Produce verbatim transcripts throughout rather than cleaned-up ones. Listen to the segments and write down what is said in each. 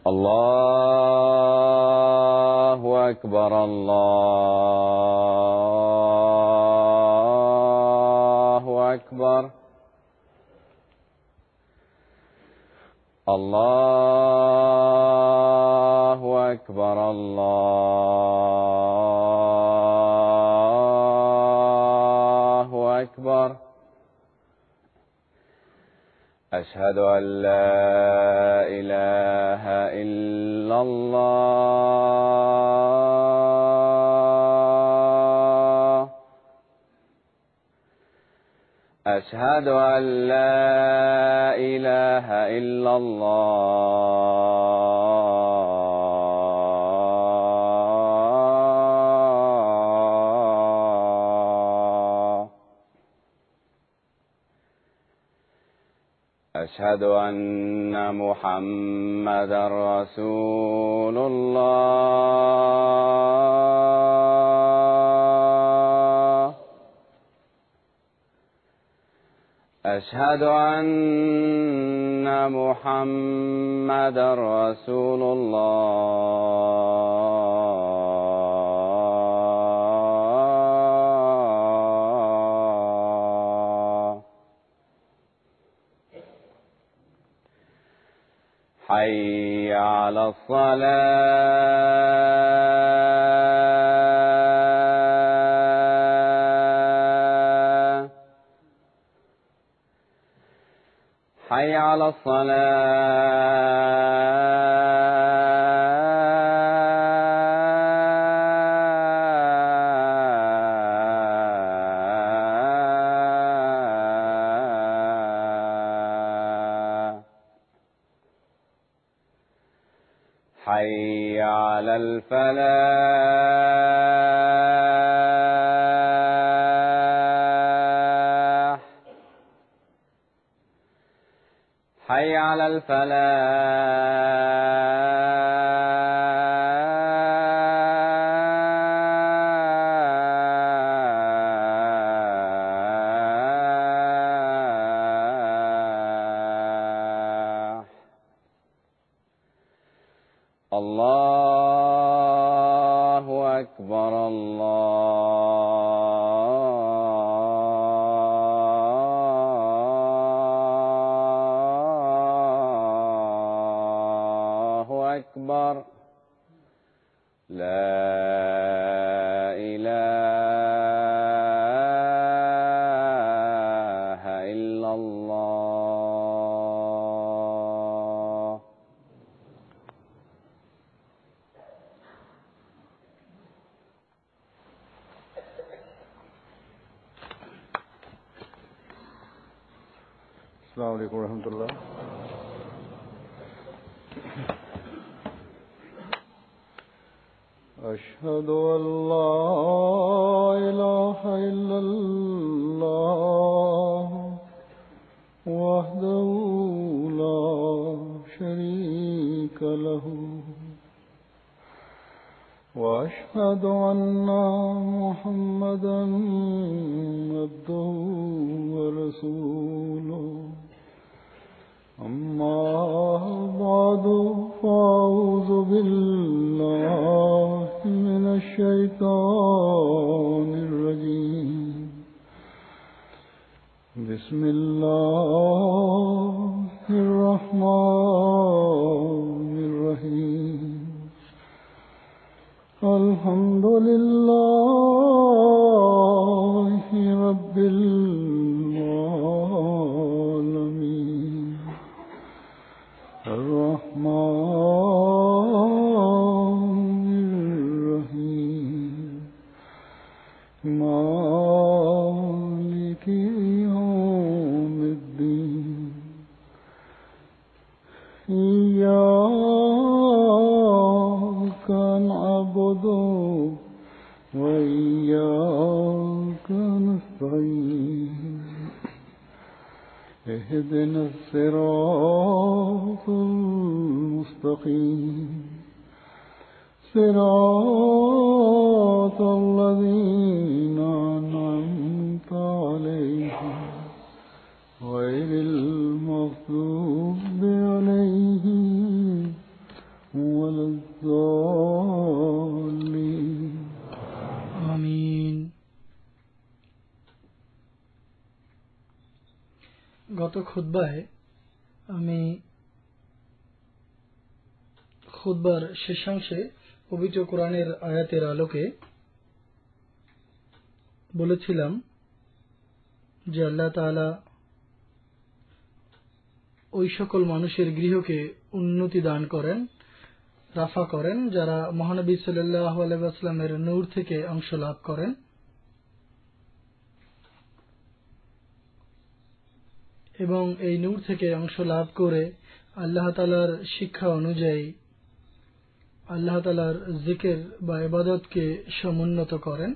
الله أكبر الله أكبر الله أكبر الله أكبر. أشهد أن لا إله إلا الله أشهد أن لا إله إلا الله أشهد أن محمدا رسول الله أشهد أن محمدا رسول الله. حي على الصلاة حي على الصلاة حي على الفلاح حي على الفلاح. الله أكبر الله أكبر. لا إله إلا الله. السلام عليكم ورحمة الله. أشهد أن لا إله إلا الله وحده لا شريك له وأشهد أن محمدا عبده ورسوله. أما بعد فأعوذ بالله من الشيطان الرجيم. بسم الله الرحمن الرحيم. الحمد لله رب العالمين الرحمن الرحيم مالك يوم الدين. إياك نعبد وإياك نستعين. اهدنا الصراط المستقيم صراط الذين أنعمت عليهم غير المغضوب عليهم গত খুতবায় আমি খুতবার শেষাংশে পবিত্র কোরআনের আয়াতের আলোকে বলেছিলাম যে আল্লাহ তাআলা ওই সকল মানুষের গৃহকে উন্নতি দান করেন, রাফা করেন, যারা মহানবী সাল্লাল্লাহু আলাইহি ওয়াসাল্লামের নূর থেকে অংশ লাভ করেন এবং এই নূর থেকে অংশ লাভ করে আল্লাহ তাআলার শিক্ষা অনুযায়ী আল্লাহ তাআলার জিকির বা ইবাদতকে সমুন্নত করেন,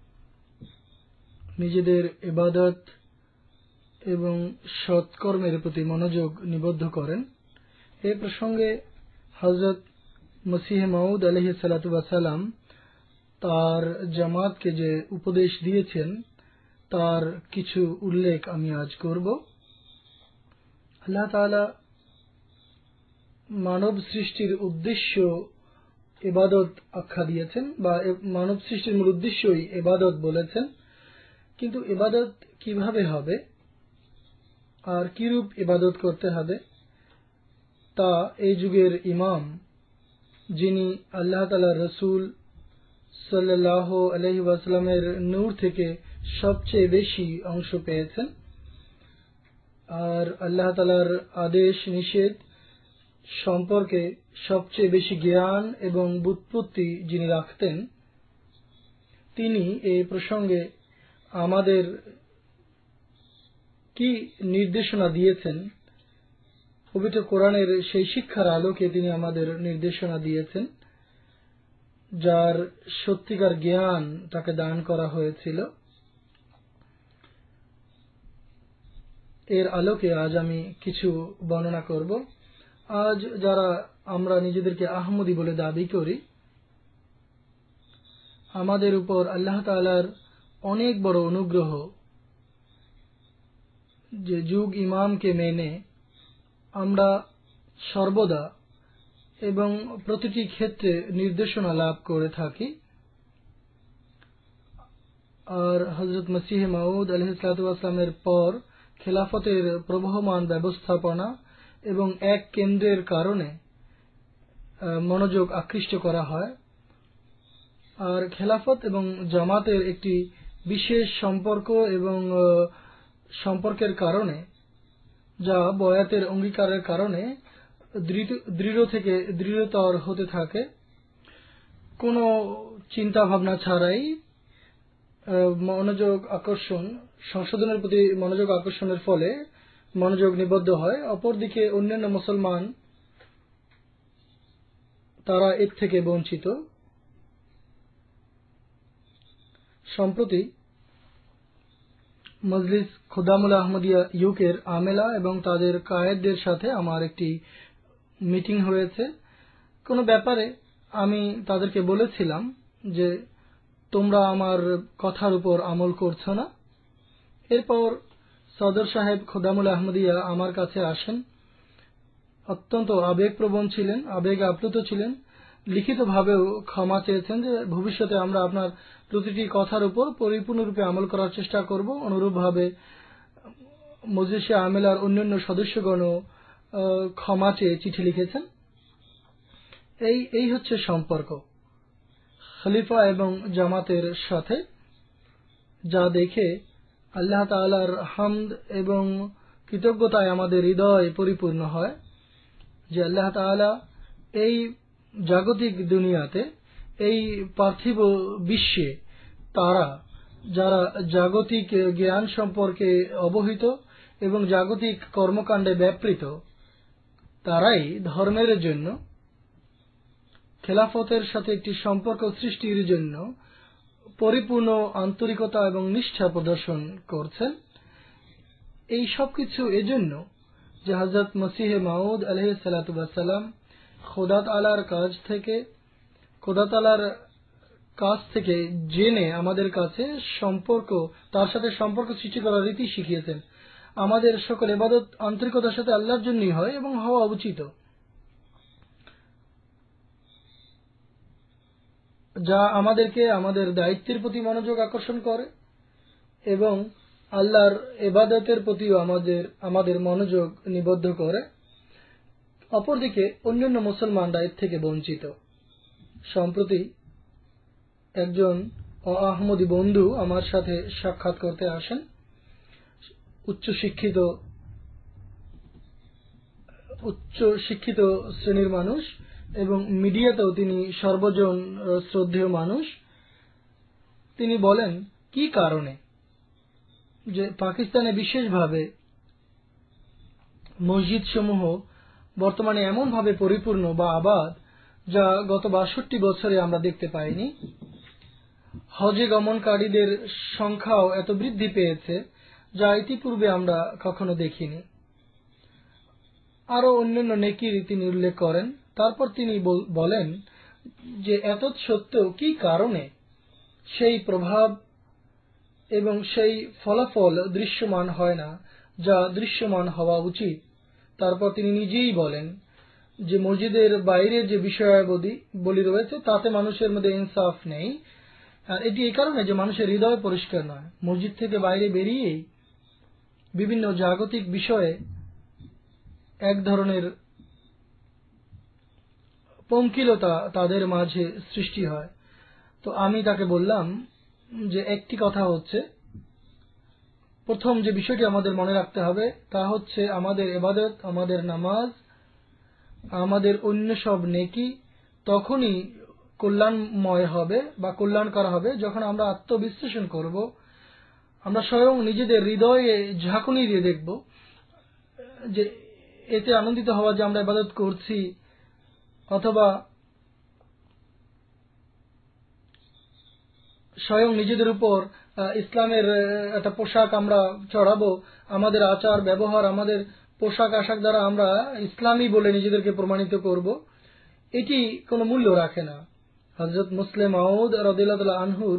নিজেদের ইবাদত এবং সৎকর্মের প্রতি মনোযোগ নিবদ্ধ করেন। এই প্রসঙ্গে হযরত মসিহ মাউদ আলাইহিস সালাতু ওয়াস সালাম তার জামাতকে যে উপদেশ দিয়েছেন তার কিছু উল্লেখ আমি আজ করব। আল্লাহ তাআলা মানব সৃষ্টির উদ্দেশ্য ইবাদত আখ্যা দিয়েছেন বা মানব সৃষ্টির মূল উদ্দেশ্যই ইবাদত বলেছেন, কিন্তু ইবাদত কিভাবে হবে আর কিরূপ ইবাদত করতে হবে তা এই যুগের ইমাম, যিনি আল্লাহ তাআলার রাসূল সাল্লাল্লাহু আলাইহি ওয়াসাল্লামের নূর থেকে সবচেয়ে বেশি অংশ পেয়েছেন আর আল্লাহ তাআলার আদেশ নিষেধ সম্পর্কে সবচেয়ে বেশি জ্ঞান এবং বুৎপত্তি যিনি রাখতেন, তিনি এই প্রসঙ্গে আমাদের কি নির্দেশনা দিয়েছেন, পবিত্র কোরআনের সেই শিক্ষার আলোকে তিনি আমাদের নির্দেশনা দিয়েছেন, যার সত্যিকার জ্ঞান তাকে দান করা হয়েছিল। এর আলোকে আজ আমি কিছু বর্ণনা করব। আজ যারা আমরা নিজেদেরকে আহমদী বলে দাবি করি, আমাদের উপর আল্লাহ তাআলার অনেক বড় অনুগ্রহ যে যুগ ইমামকে মেনে আমরা সর্বদা এবং প্রতিটি ক্ষেত্রে নির্দেশনা লাভ করে থাকি। আর হযরত মসিহ মাউদ আলাইহিস সালাতু ওয়াস সালামের পর খেলাফতের প্রবহমান ব্যবস্থাপনা এবং এক কেন্দ্রের কারণে মনোযোগ আকৃষ্ট করা হয়। আর খেলাফত এবং জামাতের একটি বিশেষ সম্পর্ক এবং সম্পর্কের কারণে, যা বয়াতের অঙ্গীকারের কারণে দৃঢ় থেকে দৃঢ়তর হতে থাকে, কোনো চিন্তা ভাবনা ছাড়াই মনোযোগ আকর্ষণ সংশোধনের প্রতি মনোযোগ আকর্ষণের ফলে মনোযোগ নিবদ্ধ হয়। অপরদিকে অন্যান্য মুসলমান তারা এর থেকে বঞ্চিত। সম্প্রতি মজলিস খুদামুল আহমদিয়া ইউকের আমেলা এবং তাদের কায়েদদের সাথে আমার একটি মিটিং হয়েছে। কোনো ব্যাপারে আমি তাদেরকে বলেছিলাম যে তোমরা আমার কথার উপর আমল করছো না। এরপর সদর সাহেব খুদামুল আহমদিয়া আমার কাছে আসেন, অত্যন্ত আবেগপ্রবণ ছিলেন, আবেগে আপ্লুত ছিলেন, লিখিতভাবেও ক্ষমা চেয়েছেন যে ভবিষ্যতে আমরা আপনার প্রতিটি কথার উপর পরিপূর্ণরূপে আমল করার চেষ্টা করব। অনুরূপভাবে মজলিসে আমেলার অন্যান্য সদস্যগণও ক্ষমা চেয়ে চিঠি লিখেছেন। এই এই হচ্ছে সম্পর্ক খলিফা এবং জামাতের সাথে, যা দেখে আল্লাহ তাআলার হামদ এবং কৃতজ্ঞতায় আমাদের হৃদয় পরিপূর্ণ হয় যে আল্লাহ তাআলা এই জাগতিক দুনিয়াতে, এই পার্থিব বিশ্বে তারা যারা জাগতিক জ্ঞান সম্পর্কে অবহিত এবং জাগতিক কর্মকাণ্ডে ব্যাপৃত, তারাই ধর্মের জন্য খেলাফতের সাথে একটি সম্পর্ক সৃষ্টির জন্য পরিপূর্ণ আন্তরিকতা এবং নিষ্ঠা প্রদর্শন করছেন। এই সবকিছু এজন্য যে হযরত মসিহ মাউদ আলাইহিস সালাতু ওয়াস সালাম খোদা তাআলার কাছ থেকে খোদা তাআলার কাছ থেকে জেনে আমাদের কাছে সম্পর্ক, তার সাথে সম্পর্ক সৃষ্টি করার রীতি শিখিয়েছেন। আমাদের সকল ইবাদত আন্তরিকতার সাথে আল্লাহর জন্যই হয় এবং হওয়া উচিত, যা আমাদেরকে আমাদের দায়িত্বের প্রতি মনোযোগ আকর্ষণ করে এবং আল্লাহর ইবাদতের প্রতিও আমাদের আমাদের মনোযোগ নিবদ্ধ করে, অপরদিকে অন্যান্য মুসলমানরা এর থেকে বঞ্চিত। সম্প্রতি একজন আহমদী বন্ধু আমার সাথে সাক্ষাৎ করতে আসেন। উচ্চ শিক্ষিত উচ্চ শিক্ষিত শ্রেণীর মানুষ এবং মিডিয়াতেও তিনি সর্বজন শ্রদ্ধেয় মানুষ। তিনি বলেন কি কারণে যে পাকিস্তানে বিশেষভাবে মসজিদ সমূহ বর্তমানে এমন ভাবে পরিপূর্ণ বা আবাদ যা গত বাষট্টি বছরে আমরা দেখতে পাইনি। হজে গমনকারীদের সংখ্যাও এত বৃদ্ধি পেয়েছে যা ইতিপূর্বে আমরা কখনো দেখিনি। আরো অন্যান্য নেকির তিনি উল্লেখ করেন। তারপর তিনি বলেন যে এত সত্ত্বেও কি কারণে সেই প্রভাব এবং সেই ফলাফল দৃশ্যমান হয় না যা দৃশ্যমান হওয়া উচিত। তারপর তিনি নিজেই বলেন যে মসজিদের বাইরে যে বিষয়াবলী বলি রয়েছে তাতে মানুষের মধ্যে ইনসাফ নেই। আর এটি এই কারণে যে মানুষের হৃদয় পরিষ্কার নয়। মসজিদ থেকে বাইরে বেরিয়েই বিভিন্ন জাগতিক বিষয়ে এক ধরনের পঙ্কিলতা তাদের মাঝে সৃষ্টি হয়। তো আমি তাকে বললাম যে একটি কথা হচ্ছে, প্রথম যে বিষয়টি আমাদের মনে রাখতে হবে তা হচ্ছে আমাদের ইবাদত, আমাদের নামাজ, আমাদের অন্য সব নেকি তখনই কল্যাণময় হবে বা কল্যাণকর হবে যখন আমরা আত্মবিশ্লেষণ করব। আমরা স্বয়ং নিজেদের হৃদয়ে ঝাঁকুনি দিয়ে দেখব যে এতে আনন্দিত হওয়া যে আমরা ইবাদত করছি, অথবা স্বয়ং নিজেদের উপর ইসলামের একটা পোশাক আমরা চড়াবো, আমাদের আচার ব্যবহার, আমাদের পোশাক আশাক দ্বারা আমরা ইসলামী বলে নিজেদেরকে প্রমাণিত করব। এটি কোনো মূল্য রাখে না। হযরত মুসলিম মাউদ রাদিয়াল্লাহু আনহুর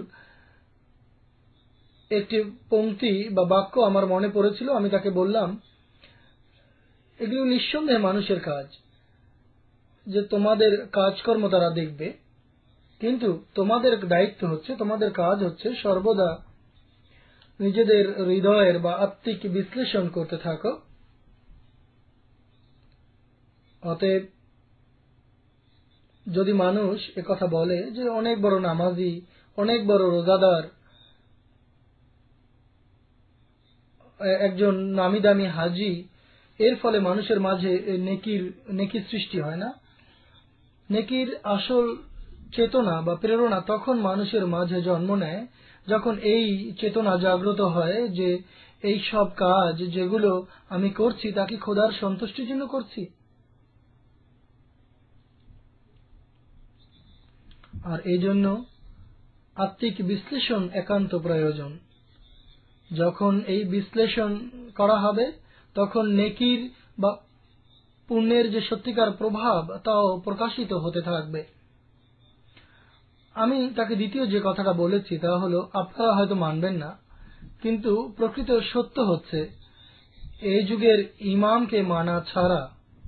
একটি পংক্তি বা বাক্য আমার মনে পড়েছিল। আমি তাকে বললাম, এগুলো নিঃসন্দেহে মানুষের কাজ, যে তোমাদের কাজকর্ম তারা দেখবে, কিন্তু তোমাদের দায়িত্ব হচ্ছে, তোমাদের কাজ হচ্ছে সর্বদা নিজেদের হৃদয়ের বা আত্মিক বিশ্লেষণ করতে থাকো। অতএব যদি মানুষ একথা বলে যে অনেক বড় নামাজি, অনেক বড় রোজাদার, একজন নামি দামি হাজি, এর ফলে মানুষের মাঝে নেকির নেকির সৃষ্টি হয় না। নেকির আসল চেতনা বা প্রেরণা তখন মানুষের মাঝে জন্ম নেয় যখন এই চেতনা জাগ্রত হয় যে এই সব কাজ যেগুলো আমি করছি তা কি খোদার সন্তুষ্টির জন্য করছি। আর এই জন্য আত্মিক বিশ্লেষণ একান্ত প্রয়োজন। যখন এই বিশ্লেষণ করা হবে তখন নেকির বা পুণ্যের যে সত্যিকার প্রভাব তাও প্রকাশিত হতে থাকবে। আমি তাকে দ্বিতীয় যে কথাটা বলেছি তা হলো, আপনারা হয়তো মানবেন না, কিন্তু প্রকৃত সত্য হচ্ছে এই যুগের ইমামকে মানা ছাড়া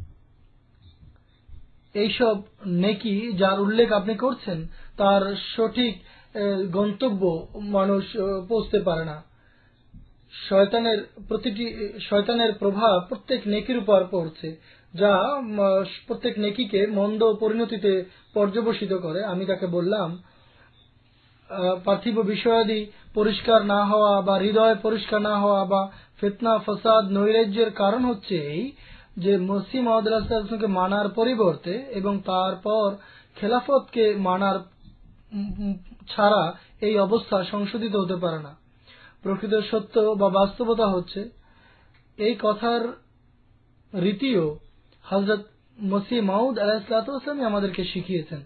এইসব নেকি যার উল্লেখ আপনি করছেন তার সঠিক গন্তব্য মানুষ পৌঁছতে পারে না। শয়তানের প্রতিটি শয়তানের প্রভাব প্রত্যেক নেকির উপর পড়ছে, যা প্রত্যেক নেকিকে মন্দ পরিণতিতে পর্যবসিত করে। আমি তাকে বললাম, পার্থিব বিষয়াদি পরিষ্কার না হওয়া বা হৃদয় পরিষ্কার না হওয়া বা ফিতনা ফাসাদ নৈরাজ্যের কারণ হচ্ছে এই যে মসিহ মাউদ আলাইহিসসালামকে মানার পরিবর্তে এবং তারপর খেলাফতকে মানার ছাড়া এই অবস্থা সংশোধিত হতে পারে না। প্রকৃত সত্য বা বাস্তবতা হচ্ছে এই কথার রীতিও হযরত মসিহ মাউদ আলাইহিসসালাম আমাদেরকে শিখিয়েছেন।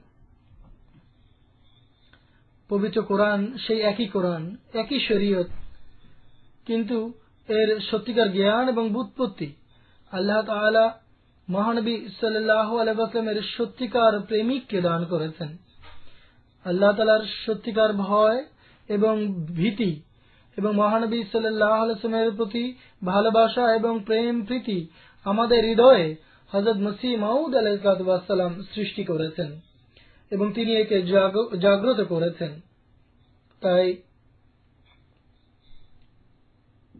পবিত্র কোরআন সেই একই কোরআন, একই শরীয়ত, কিন্তু এর সত্যিকার জ্ঞান এবং বুৎপত্তি আল্লাহ তাআলা মহানবী সাল্লাল্লাহু আলাইহি ওয়াসাল্লামের সত্যিকার প্রেমিককে দান করেছেন। আল্লাহ তাআলার সত্যিকার ভয় এবং ভীতি এবং মহানবী সাল্লাল্লাহু আলাইহি ওয়াসাল্লামের প্রতি ভালোবাসা এবং প্রেম প্রীতি আমাদের হৃদয়ে হযরত মসিহ মাউদ আলাইহিস সালাম সৃষ্টি করেছেন এবং তিনি একে জাগ্রত করেছেন। তাই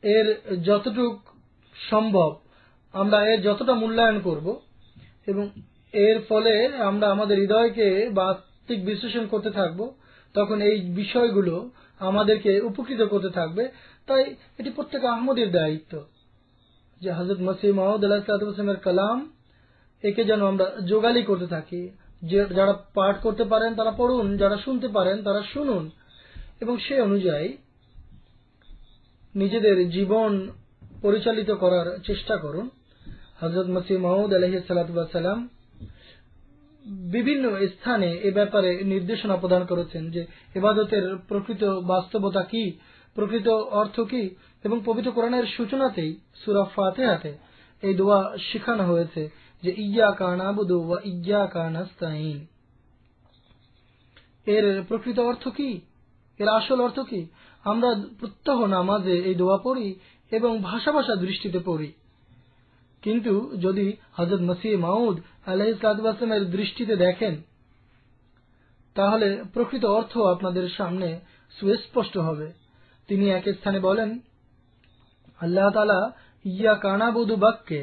এর যতটুক সম্ভব আমরা এর যতটা মূল্যায়ন করব এবং এর ফলে আমরা আমাদের হৃদয়কে বাস্তবিক বিশ্লেষণ করতে থাকব, তখন এই বিষয়গুলো আমাদেরকে উপকৃত করতে থাকবে। তাই এটি প্রত্যেক আহমদীর দায়িত্ব যে হযরত মসিহ মাউদ আলাইহিস সালামের কালাম একে যেন আমরা যোগালি করতে থাকি। যারা পাঠ করতে পারেন তারা পড়ুন, যারা শুনতে পারেন তারা শুনুন এবং সে অনুযায়ী নিজেদের জীবন পরিচালিত করার চেষ্টা করুন। হযরত মসিহ মাউদ আলাইহিস সালাম বিভিন্ন স্থানে এ ব্যাপারে নির্দেশনা প্রদান করেছেন যে ইবাদতের প্রকৃত বাস্তবতা কি, প্রকৃত অর্থ কি, এবং পবিত্র কোরআনের সূচনাতেই সূরা ফাতিহাতে এই দোয়া শেখানো হয়েছে যে ইয়্যাকা না'বুদু ওয়া ইয়্যাকা নাস্তাঈন। এর প্রকৃত অর্থ কি, এর আসল অর্থ কি? আমরা প্রত্যহ নামাজে এই দোয়া পড়ি এবং ভাষা ভাষা দৃষ্টিতে পড়ি, কিন্তু যদি হযরত মসিহ মাউদ আলাইহিস সালামের দৃষ্টিতে দেখেন তাহলে প্রকৃত অর্থ আপনাদের সামনে সুস্পষ্ট হবে। তিনি এক স্থানে বলেন, আল্লাহ তাআলা ইয়্যাকা না'বুদু বাক্যে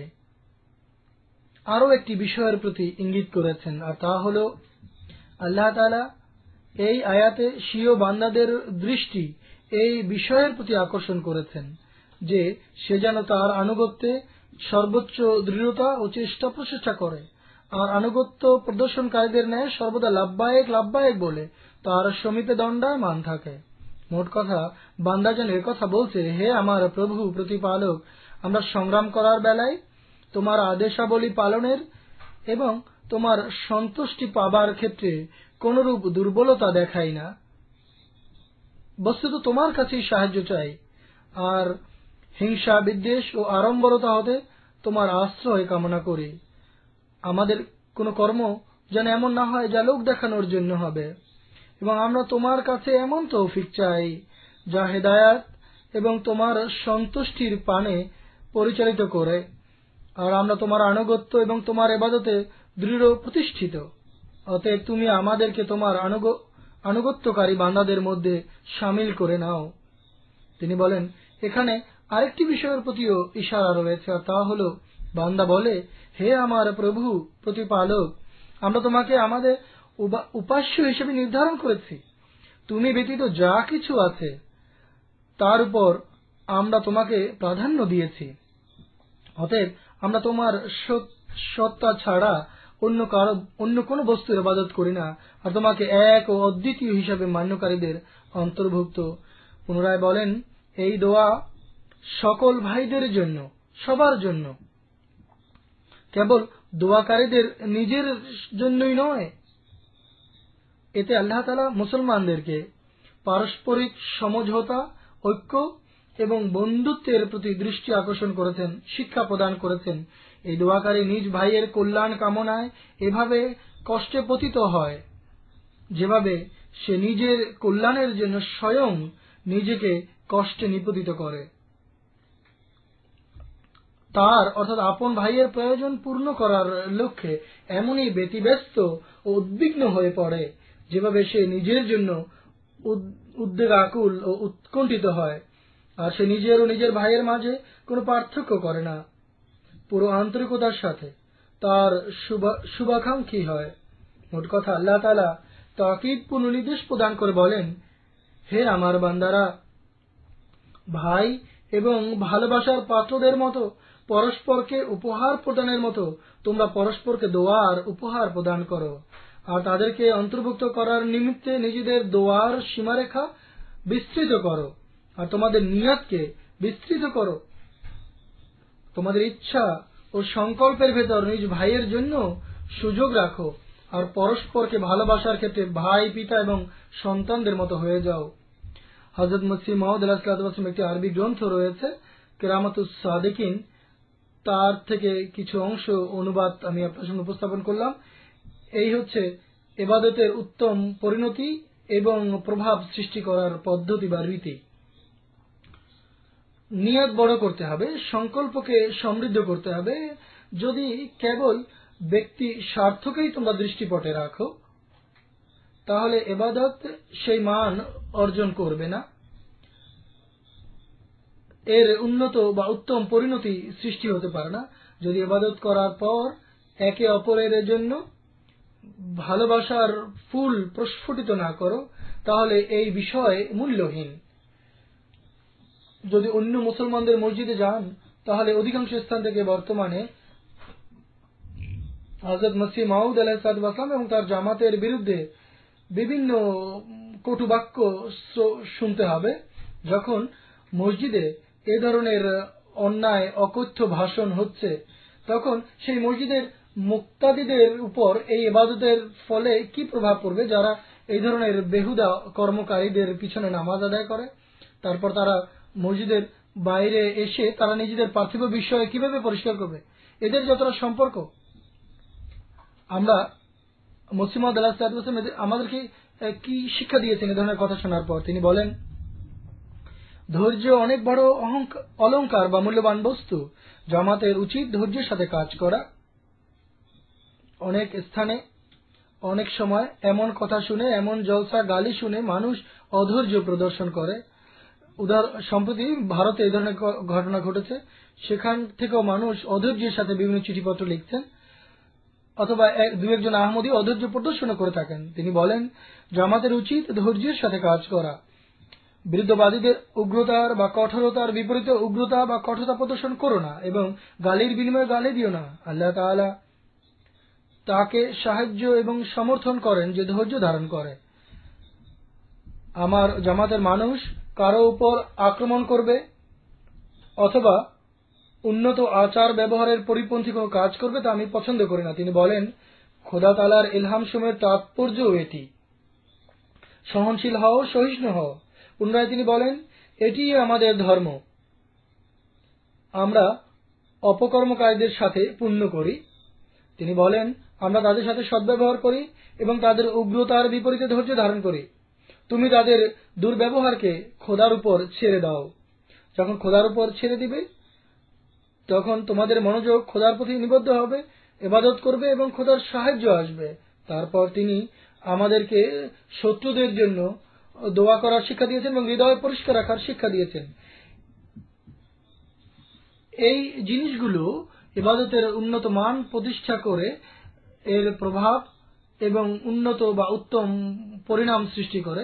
আরো একটি বিষয়ের প্রতি ইঙ্গিত করেছেন, আর তা হল আল্লাহ তাআলা এই আয়াতে স্বীয় বান্দাদের দৃষ্টি এই বিষয়ের প্রতি আকর্ষণ করেছেন যে সে যেন তার আনুগত্যে সর্বোচ্চ দৃঢ়তা ও চেষ্টা প্রচেষ্টা করে, আর আনুগত্য প্রদর্শনকারীদের ন্যায় সর্বদা লাব্বায়েক লাব্বায়েক বলে তার সমীপে দণ্ডায়মান থাকে। মোট কথা, বান্দা যেন একথা বলছে, হে আমার প্রভু প্রতিপালক, আমরা সংগ্রাম করার বেলায় তোমার আদেশাবলী পালনের এবং তোমার সন্তুষ্টি পাবার ক্ষেত্রে কোনরূপ দুর্বলতা দেখাই না, বস্তুত তোমার কাছেই সাহায্য চাই, আর হিংসা বিদ্বেষ ও আড়ম্বরতা হতে তোমার আশ্রয় কামনা করি। আমাদের কোনো কর্ম যেন এমন না হয় যা লোক দেখানোর জন্য হবে, এবং আমরা তোমার কাছে এমন তৌফিক চাই যা হেদায়াত এবং তোমার সন্তুষ্টির পানে পরিচালিত করে, আর আমরা তোমার আনুগত্য এবং তোমার ইবাদতে দৃঢ় প্রতিষ্ঠিত। অতএব তুমি আমাদেরকে তোমার আনুগত্যকারী বান্দাদের মধ্যে শামিল করে নাও। তিনি বলেন, এখানে আরেকটি বিষয়ের প্রতিও ইশারা রয়েছে, আর তা হল বান্দা বলে, হে আমার প্রভু প্রতিপালক, আমরা তোমাকে আমাদের উপাস্য হিসেবে নির্ধারণ করেছি, তুমি ব্যতীত যা কিছু আছে তার উপর আমরা তোমাকে প্রাধান্য দিয়েছি। অতএব আমরা তোমার সত্তা ছাড়া অন্য কারো অন্য কোনো বস্তুর ইবাদত করি না, আর তোমাকে এক ও অদ্বিতীয় হিসাবে মান্যকারীদের অন্তর্ভুক্ত। পুনরায় বলেন, এই দোয়া সকল ভাইদের জন্য, সবার জন্য, কেবল দোয়াকারীদের নিজের জন্যই নয়। এতে আল্লাহ তাআলা মুসলমানদেরকে পারস্পরিক সমঝোতা, ঐক্য এবং বন্ধুত্বের প্রতি দৃষ্টি আকর্ষণ করেছেন, শিক্ষা প্রদান করেছেন। এই দোয়াকারী নিজ ভাইয়ের কল্যাণ কামনায় এভাবে কষ্টে পতিত হয় যেভাবে সে নিজের কল্যাণের জন্য স্বয়ং নিজেকে কষ্টে নিপতিত করে। তার অর্থাৎ আপন ভাইয়ের প্রয়োজন পূর্ণ করার লক্ষ্যে এমনই ব্যতিব্যস্ত ও উদ্বিগ্ন হয়ে পড়ে যেভাবে সে নিজের জন্য উদ্বেগাকুল ও উৎকণ্ঠিত হয়, আর সে নিজের ও নিজের ভাইয়ের মাঝে কোনো পার্থক্য করে না, পুরো আন্তরিকতার সাথে তার শুভাকাঙ্ক্ষী হয়। মোট কথা, আল্লাহ তাআলা তাকিদপূর্ণ নির্দেশ প্রদান করে বলেন, হে আমার বান্দারা, ভাই এবং ভালোবাসার পাত্রদের মতো পরস্পরকে উপহার প্রদানের মতো তোমরা পরস্পরকে দোয়ার উপহার প্রদান করো, আর তাদেরকে অন্তর্ভুক্ত করার নিমিত্তে নিজেদের দোয়ার সীমারেখা বিস্তৃত করো, আর তোমাদের নিয়তকে বিস্তৃত করো। তোমাদের ইচ্ছা ও সংকল্পের ভেতর নিজ ভাইয়ের জন্য সুযোগ রাখো, আর পরস্পরকে ভালোবাসার ক্ষেত্রে ভাই, পিতা এবং সন্তানদের মতো হয়ে যাও। হযরত মসিহ মাউদ আলাইহিস সালাম একটি আরবি গ্রন্থ রয়েছে, কেরামাতুস সাদিকিন, তার থেকে কিছু অংশ অনুবাদ আমি আপনার সামনে উপস্থাপন করলাম। এই হচ্ছে ইবাদতের উত্তম পরিণতি এবং প্রভাব সৃষ্টি করার পদ্ধতি বা রীতি। নিয়ত বড় করতে হবে, সংকল্পকে সমৃদ্ধ করতে হবে। যদি কেবল ব্যক্তি স্বার্থকেই তোমরা দৃষ্টিপটে রাখো তাহলে ইবাদত সেই মান অর্জন করবে না। এর উন্নত বা উত্তম পরিণতি সৃষ্টি হতে পারে না যদি ইবাদত করার পর একে অপরের জন্য ভালোবাসার ফুল প্রস্ফুটিত না করো, তাহলে এই বিষয় মূল্যহীন। যদি অন্য মুসলমানদের মসজিদে যান, তাহলে অধিকাংশ স্থান থেকে বর্তমানে হযরত মসিহ মাউদ আলাইহিস সালাম এবং তার জামাতের বিরুদ্ধে বিভিন্ন কটু বাক্য শুনতে হবে। যখন মসজিদে এ ধরনের অন্যায় অকথ্য ভাষণ হচ্ছে, তখন সেই মসজিদের মুক্তাদিদের উপর এই ইবাদতের ফলে কি প্রভাব পড়বে, যারা এই ধরনের বেহুদা কর্মকারীদের পিছনে নামাজ আদায় করে, তারপর তারা মসজিদের বাইরে এসে তারা নিজেদের পার্থিব বিষয়ে কিভাবে পরিষ্কার করবে। এদের যতটা সম্পর্ক, আমরা মসিহ মাউদ আলাইহিস সালাম আমাদেরকে কি শিক্ষা দিয়েছেন এই ধরনের কথা শোনার পর? তিনি বলেন, ধৈর্য অনেক বড় অলংকার বা মূল্যবান বস্তু। জামাতের উচিত ধৈর্যের সাথে কাজ করা। অনেক স্থানে অনেক সময় এমন কথা শুনে, এমন জলসা গালি শুনে মানুষ অধৈর্য প্রদর্শন করে। উদাহরণ সম্প্রতি ভারতে এই ধরনের ঘটনা ঘটেছে। সেখান থেকেও মানুষ অধৈর্যের সাথে বিভিন্ন চিঠিপত্র লিখছেন, অথবা দু একজন আহমদী অধৈর্য প্রদর্শন করে থাকেন। তিনি বলেন, জামাতের উচিত ধৈর্যের সাথে কাজ করা। বিরুদ্ধবাদীদের উগ্রতার বা কঠোরতার বিপরীতে উগ্রতা বা কঠোরতা প্রদর্শন করো না, এবং গালির বিনিময়ে গালি দিও না। আল্লাহ তাআলা তাকে সাহায্য এবং সমর্থন করেন যে ধৈর্য ধারণ করে। আমার জামাতের মানুষ কারো উপর আক্রমণ করবে অথবা উন্নত আচার ব্যবহারের পরিপন্থী কোনো কাজ করবে, তা আমি পছন্দ করি না। তিনি বলেন, খোদা তাআলার ইলহাম সমূহের তাৎপর্যও এটি, সহনশীল হও, সহিষ্ণু হও। পুনরায় তিনি বলেন, এটি আমাদের ধর্ম। আমরা অপকর্মকারীদের সাথে পুণ্য করি। তিনি বলেন, আমরা তাদের সাথে সদ্ব্যবহার করি এবং তাদের উগ্রতার বিপরীতে ধৈর্য ধারণ করি। তুমি তাদের দুর্ব্যবহারকে খোদার উপর ছেড়ে দাও। যখন খোদার উপর ছেড়ে দিবে, তখন তোমাদের মনোযোগ খোদার প্রতি নিবদ্ধ হবে, ইবাদত করবে এবং খোদার সাহায্য আসবে। তারপর তিনি আমাদেরকে শত্রুদের জন্য দোয়া করার শিক্ষা দিয়েছেন এবং হৃদয় পরিষ্কার রাখার শিক্ষা দিয়েছেন। এই জিনিসগুলো ইবাদতের উন্নত মান প্রতিষ্ঠা করে এর প্রভাব এবং উন্নত বা উত্তম পরিণাম সৃষ্টি করে।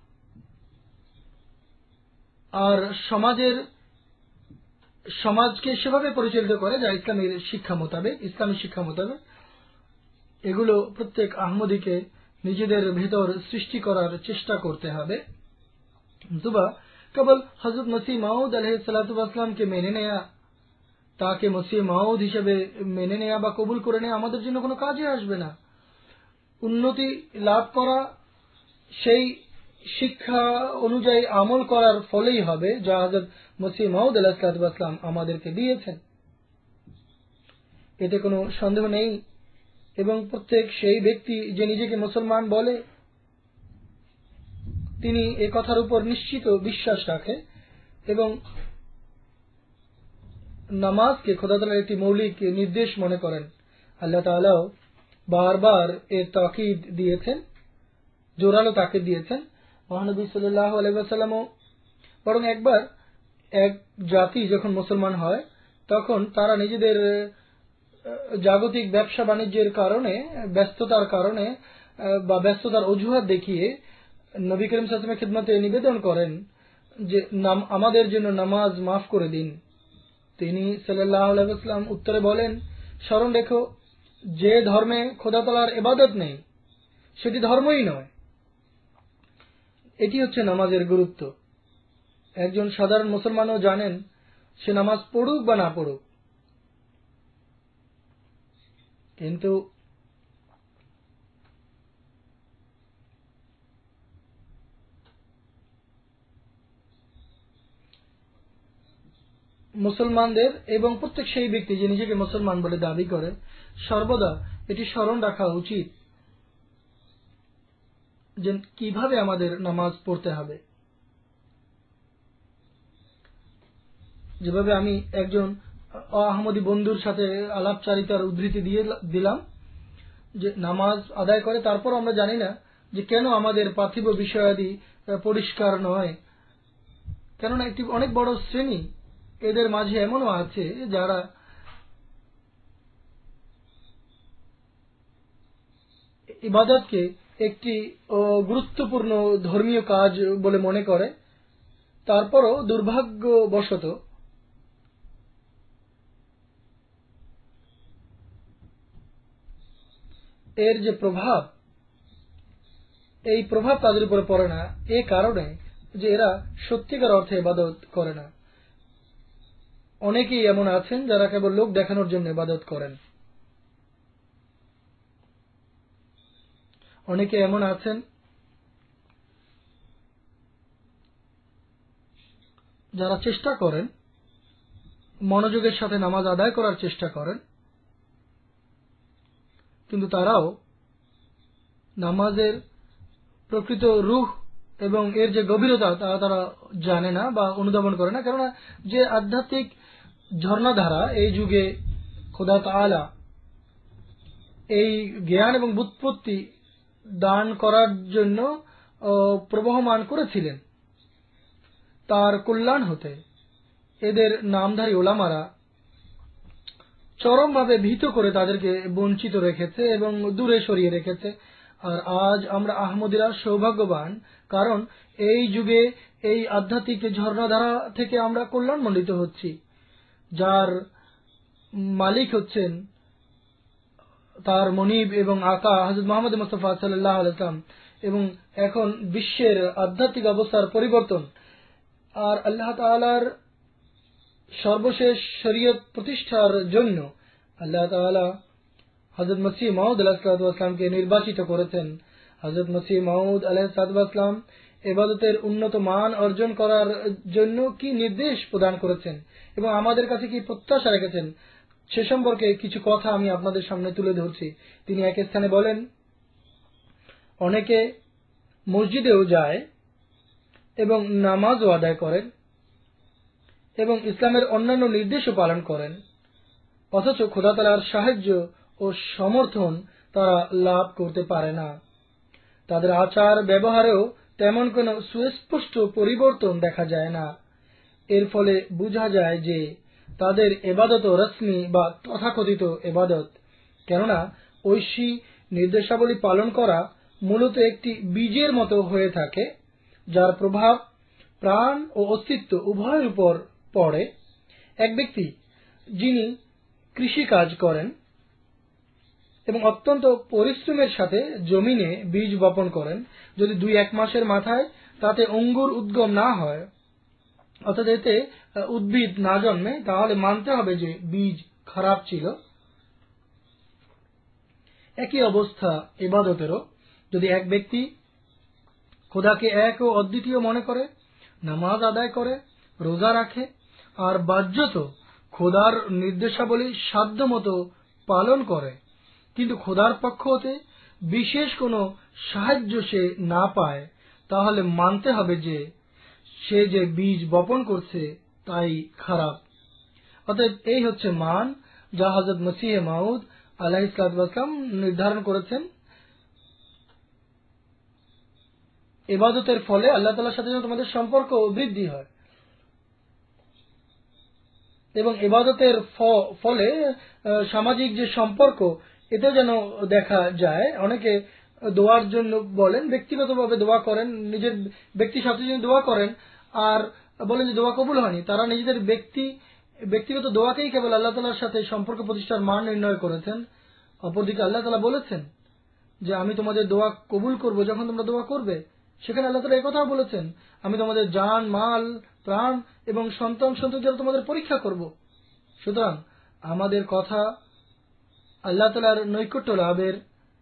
আর সমাজের সমাজকে সেভাবে পরিচালিত করে যা ইসলামের শিক্ষা মোতাবেক ইসলামী শিক্ষা মোতাবেক এগুলো প্রত্যেক আহমদীকে নিজেদের ভেতর সৃষ্টি করার চেষ্টা করতে হবে। দুবা কেবল হযরত মসিহ মাউদ আলাইহিস সালামকে মেনে নেয়া, তাকে মসিহ মাউদ হিসেবে মেনে নেয়া বা কবুল করে নেয়া আমাদের জন্য কোনো কাজে আসবে না। উন্নতি লাভ করা সেই শিক্ষা অনুযায়ী আমল করার ফলেই হবে, যা হযরত মসিহ মাউদ আলাইহিস সালাম আমাদেরকে দিয়েছেন। এতে কোনো সন্দেহ নেই। এবং প্রত্যেক সেই ব্যক্তি যে নিজেকে মুসলমান বলে, তিনি এ কথার উপর নিশ্চিত বিশ্বাস রাখে এবং নামাজকে খোদা তাআলার একটি মৌলিক নির্দেশ মনে করেন। আল্লাহ তাআলাও বারবার এর তাকিদ দিয়েছেন, জোরালো তাকিদ দিয়েছেন। মহানবী সাল্লাল্লাহু আলাইহি ওয়াসাল্লামও বরং একবার এক জাতি যখন মুসলমান হয়, তখন তারা নিজেদের জাগতিক ব্যবসা বাণিজ্যের কারণে ব্যস্ততার কারণে বা ব্যস্ততার অজুহাত দেখিয়ে নবী করিম সাল্লাল্লাহু আলাইহি ওয়াসাল্লামের খিদমতে নিবেদন করেন যে আমাদের জন্য নামাজ মাফ করে দিন। তিনি সাল্লাল্লাহু আলাইহি ওয়াসাল্লাম উত্তরে বলেন, স্মরণ রেখো, যে ধর্মে খোদা তাআলার ইবাদত নেই সেটি ধর্মই নয়। এটি হচ্ছে নামাজের গুরুত্ব। একজন সাধারণ মুসলমানও জানেন, সে নামাজ পড়ুক বা না পড়ুক, কিন্তু মুসলমানদের এবং প্রত্যেক সেই ব্যক্তি যে নিজেকে মুসলমান বলে দাবি করে, সর্বদা এটি স্মরণ রাখা উচিত যে কিভাবে আমাদের নামাজ পড়তে হবে। যেভাবে আমি একজন আহমদী বন্ধুর সাথে আলাপচারিতার উদ্ধৃতি দিয়ে দিলাম যে নামাজ আদায় করে, তারপর আমরা জানি না যে কেন আমাদের পার্থিব বিষয়াদি পরিষ্কার নয়, কেননা একটি অনেক বড় শ্রেণী এদের মাঝে এমনও আছে যারা ইবাদতকে একটি গুরুত্বপূর্ণ ধর্মীয় কাজ বলে মনে করে, তারপরও দুর্ভাগ্যবশত এর যে প্রভাব, এই প্রভাব তাদের উপরে পড়ে না, এ কারণে যে এরা সত্যিকার অর্থে ইবাদত করে না। অনেকেই এমন আছেন যারা কেবল লোক দেখানোর জন্য ইবাদত করেন। অনেকে এমন আছেন যারা চেষ্টা করেন, মনোযোগের সাথে নামাজ আদায় করার চেষ্টা করেন, কিন্তু তারাও নামাজের প্রকৃত রূহ এবং এর যে গভীরতা তা তারা জানে না বা অনুধাবন করে না। কেননা যে আধ্যাত্মিক ঝর্ণাধারা এই যুগে খোদা তাআলা এই জ্ঞান এবং বুৎপত্তি দান করার জন্য প্রবহমান করেছিলেন, তার কল্যাণ হতে এদের নামধারী ওলামারা চরমভাবে ভীত করে তাদেরকে বঞ্চিত রেখেছে এবং দূরে সরিয়ে রেখেছে। আর আজ আমরা আহমদীরা সৌভাগ্যবান, কারণ এই যুগে এই আধ্যাত্মিক ঝর্ণাধারা থেকে আমরা কল্যাণমণ্ডিত হচ্ছি, যার মালিক হচ্ছেন তার মনিব এবং আকা হযরত মুহাম্মদ মুস্তাফা সাল্লাল্লাহু আলাইহি ওয়াসাল্লাম। এবং এখন বিশ্বের আধ্যাত্মিক অবস্থার পরিবর্তন আর আল্লাহ তাআলার সর্বশেষ শরীয়ত প্রতিষ্ঠার জন্য আল্লাহ তাআলা হযরত মসিহ মাউদ আলাইহিস সালামকে নির্বাচিত করেছেন। হযরত মসিহ মাউদ আলাইহিস সালাম ইবাদতের উন্নত মান অর্জন করার জন্য কি নির্দেশ প্রদান করেছেন এবং আমাদের কাছে কি প্রত্যাশা রেখেছেন, সে সম্পর্কে কিছু কথা আমি আপনাদের সামনে তুলে ধরছি। তিনি এক স্থানে বলেন, অনেকে মসজিদেও যায় এবং নামাজও আদায় করেন এবং ইসলামের অন্যান্য নির্দেশও পালন করেন, অথচ খোদা তাআলার সাহায্য ও সমর্থন তারা লাভ করতে পারে না। তাদের আচার ব্যবহারেও তেমন কোনো সুস্পষ্ট পরিবর্তন দেখা যায় না। এর ফলে বোঝা যায় যে তাদের ইবাদত রসমি বা তথাকথিত ইবাদত, কেননা ঐশী নির্দেশাবলী পালন করা মূলত একটি বীজের মতো হয়ে থাকে, যার প্রভাব প্রাণ ও অস্তিত্ব উভয়ের উপর পড়ে। এক ব্যক্তি যিনি কৃষি কাজ করেন এবং অত্যন্ত পরিশ্রমের সাথে জমিনে বীজ বপন করেন, যদি দুই এক মাসের মাথায় তাতে অঙ্কুর উদ্গম না হয়, অর্থাৎ এতে উদ্ভিদ না জন্মে, তাহলে মানতে হবে যে বীজ খারাপ ছিল। একই অবস্থা ইবাদতেরও। যদি এক ব্যক্তি খোদাকে এক ও অদ্বিতীয় মনে করে, নামাজ আদায় করে, রোজা রাখে আর বাহ্যত খোদার নির্দেশাবলী সাধ্যমতো পালন করে, কিন্তু খোদার পক্ষ হতে বিশেষ কোনো সাহায্য সে না পায়, তাহলে মানতে হবে যে সে যে বীজ বপন করছে তাই খারাপ। অতএব এই হচ্ছে মান যা হযরত মসিহ মাউদ আলাইহিস সালাম নির্ধারণ করেছেন। ইবাদতের ফলে আল্লাহ তাআলার সাথে যেন তোমাদের সম্পর্ক বৃদ্ধি হয় এবং ইবাদতের ফলে সামাজিক যে সম্পর্ক এটা যেন দেখা যায়। অনেকে দোয়ার জন্য বলেন, ব্যক্তিগতভাবে দোয়া করেন, নিজের ব্যক্তির সাথে যদি দোয়া করেন আর বলেন যে দোয়া কবুল হয়নি, তারা নিজেদের ব্যক্তি ব্যক্তিগত দোয়াকেই কেবল আল্লাহ তাআলার সাথে সম্পর্ক প্রতিষ্ঠার মান নির্ণয় করেছেন। অপরদিকে আল্লাহ তাআলা বলেছেন যে আমি তোমাদের দোয়া কবুল করব যখন তোমরা দোয়া করবে। সেখানে আল্লাহ তাআলা এই কথাও বলেছেন, আমি তোমাদের জান, মাল, প্রাণ এবং সন্তান সন্ততি দ্বারা তোমাদের পরীক্ষা করব। সুতরাং আমাদের কথা আল্লাহ তাআলার নৈকট্য লাভের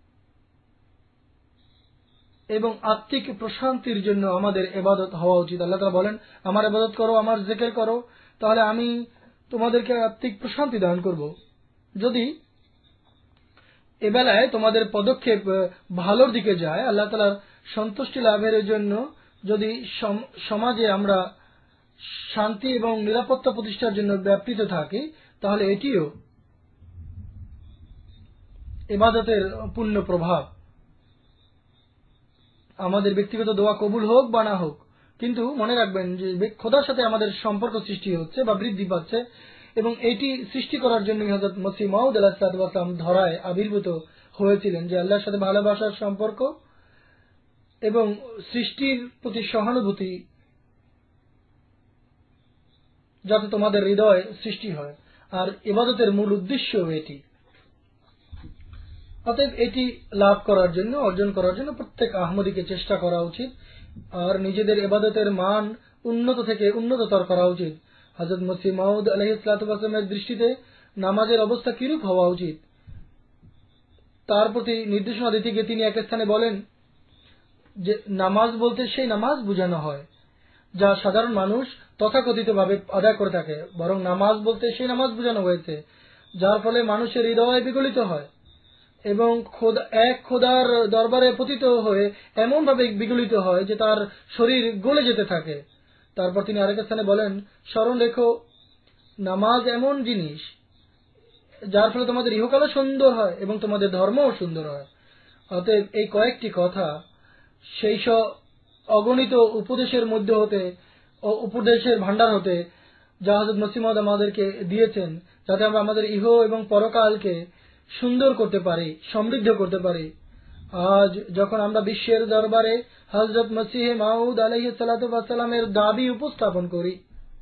এবং আত্মিক প্রশান্তির জন্য আমাদের ইবাদত হওয়া উচিত। আল্লাহ তাআলা বলেন, আমার ইবাদত করো, আমার জিকির করো, তাহলে আমি তোমাদেরকে আত্মিক প্রশান্তি দান করব। যদি এবেলায় তোমাদের পদক্ষেপ ভালোর দিকে যায়, আল্লাহ তাআলার সন্তুষ্টি লাভের জন্য যদি সমাজে আমরা শান্তি এবং নিরাপত্তা প্রতিষ্ঠার জন্য ব্যাপৃত থাকি, তাহলে এটিও ইবাদতের পূর্ণ প্রভাব। আমাদের ব্যক্তিগত দোয়া কবুল হোক বা না হোক, কিন্তু মনে রাখবেন যে খোদার সাথে আমাদের সম্পর্ক সৃষ্টি হচ্ছে বা বৃদ্ধি পাচ্ছে, এবং এটি সৃষ্টি করার জন্য হযরত মসিহ মাউদ আলাইহিস সালাম ধরায় আবির্ভূত হয়েছিলেন, যে আল্লাহর সাথে ভালোবাসার সম্পর্ক এবং সৃষ্টির প্রতি সহানুভূতি যাতে তোমাদের হৃদয় সৃষ্টি হয়। আর ইবাদতের মূল উদ্দেশ্য এটি। অতএব এটি লাভ করার জন্য, অর্জন করার জন্য প্রত্যেক আহমদীকে চেষ্টা করা উচিত, আর নিজেদের ইবাদতের মান উন্নত থেকে উন্নততর করা উচিত। হযরত মসিহ মাউদ আলাইহিস সালামের দৃষ্টিতে নামাজের অবস্থা কিরূপ হওয়া উচিত তার প্রতি নির্দেশনা দিতে গিয়ে তিনি এক স্থানে বলেন যে নামাজ বলতে সেই নামাজ বোঝানো হয় যা সাধারণ মানুষ তথাকথিতভাবে আদায় করে থাকে, বরং নামাজ বলতে সেই নামাজ বোঝানো হয়েছে যার ফলে মানুষের হৃদয় বিগলিত হয় এবং এক খোদার দরবারে পতিত হয়ে এমন ভাবে বিগলিত হয় যে তার শরীর গলে যেতে থাকে। তারপর তিনি আরেক স্থানে বলেন, স্মরণ রেখো নামাজ এমন জিনিস যার ফলে তোমাদের ইহকালও সুন্দর হয় এবং তোমাদের ধর্মও সুন্দর হয়। অতএব এই কয়েকটি কথা সেই সব অগণিত উপদেশের মধ্যে হতে ও উপদেশের ভান্ডার হতে যা হযরত মসিহ মাউদ আমাদেরকে দিয়েছেন, যাতে আমরা আমাদের ইহ এবং পরকালকে সুন্দর করতে পারি, সমৃদ্ধ করতে পারি। আজ যখন আমরা বিশ্বের দরবারে হযরত মসিহ মাউদ আলাইহিস সালামের দাবি উপস্থাপন করি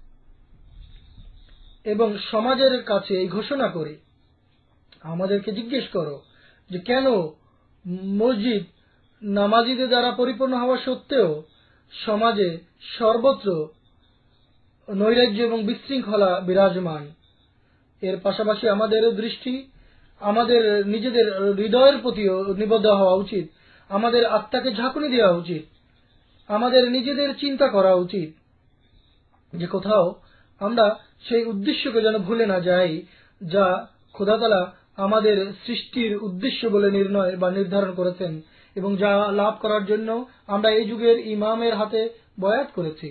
এবং সমাজের কাছে এই ঘোষণা করি, আমাদেরকে জিজ্ঞেস করো যে কেন মসজিদ নামাজীদের দ্বারা পরিপূর্ণ হওয়া সত্ত্বেও সমাজে সর্বত্র নৈরাজ্য এবং বিশৃঙ্খলা বিরাজমান। এর পাশাপাশি আমাদের দৃষ্টি আমাদের নিজেদের হৃদয়ের প্রতিও নিবদ্ধ হওয়া উচিত, আমাদের আত্মাকে ঝাঁকুনি দেওয়া উচিত, আমাদের নিজেদের চিন্তা করা উচিত যে কোথাও আমরা সেই উদ্দেশ্যকে যেন ভুলে না যাই যা খোদা তাআলা আমাদের সৃষ্টির উদ্দেশ্য বলে নির্ণয় বা নির্ধারণ করেছেন এবং যা লাভ করার জন্য আমরা এই যুগের ইমামের হাতে বয়াত করেছি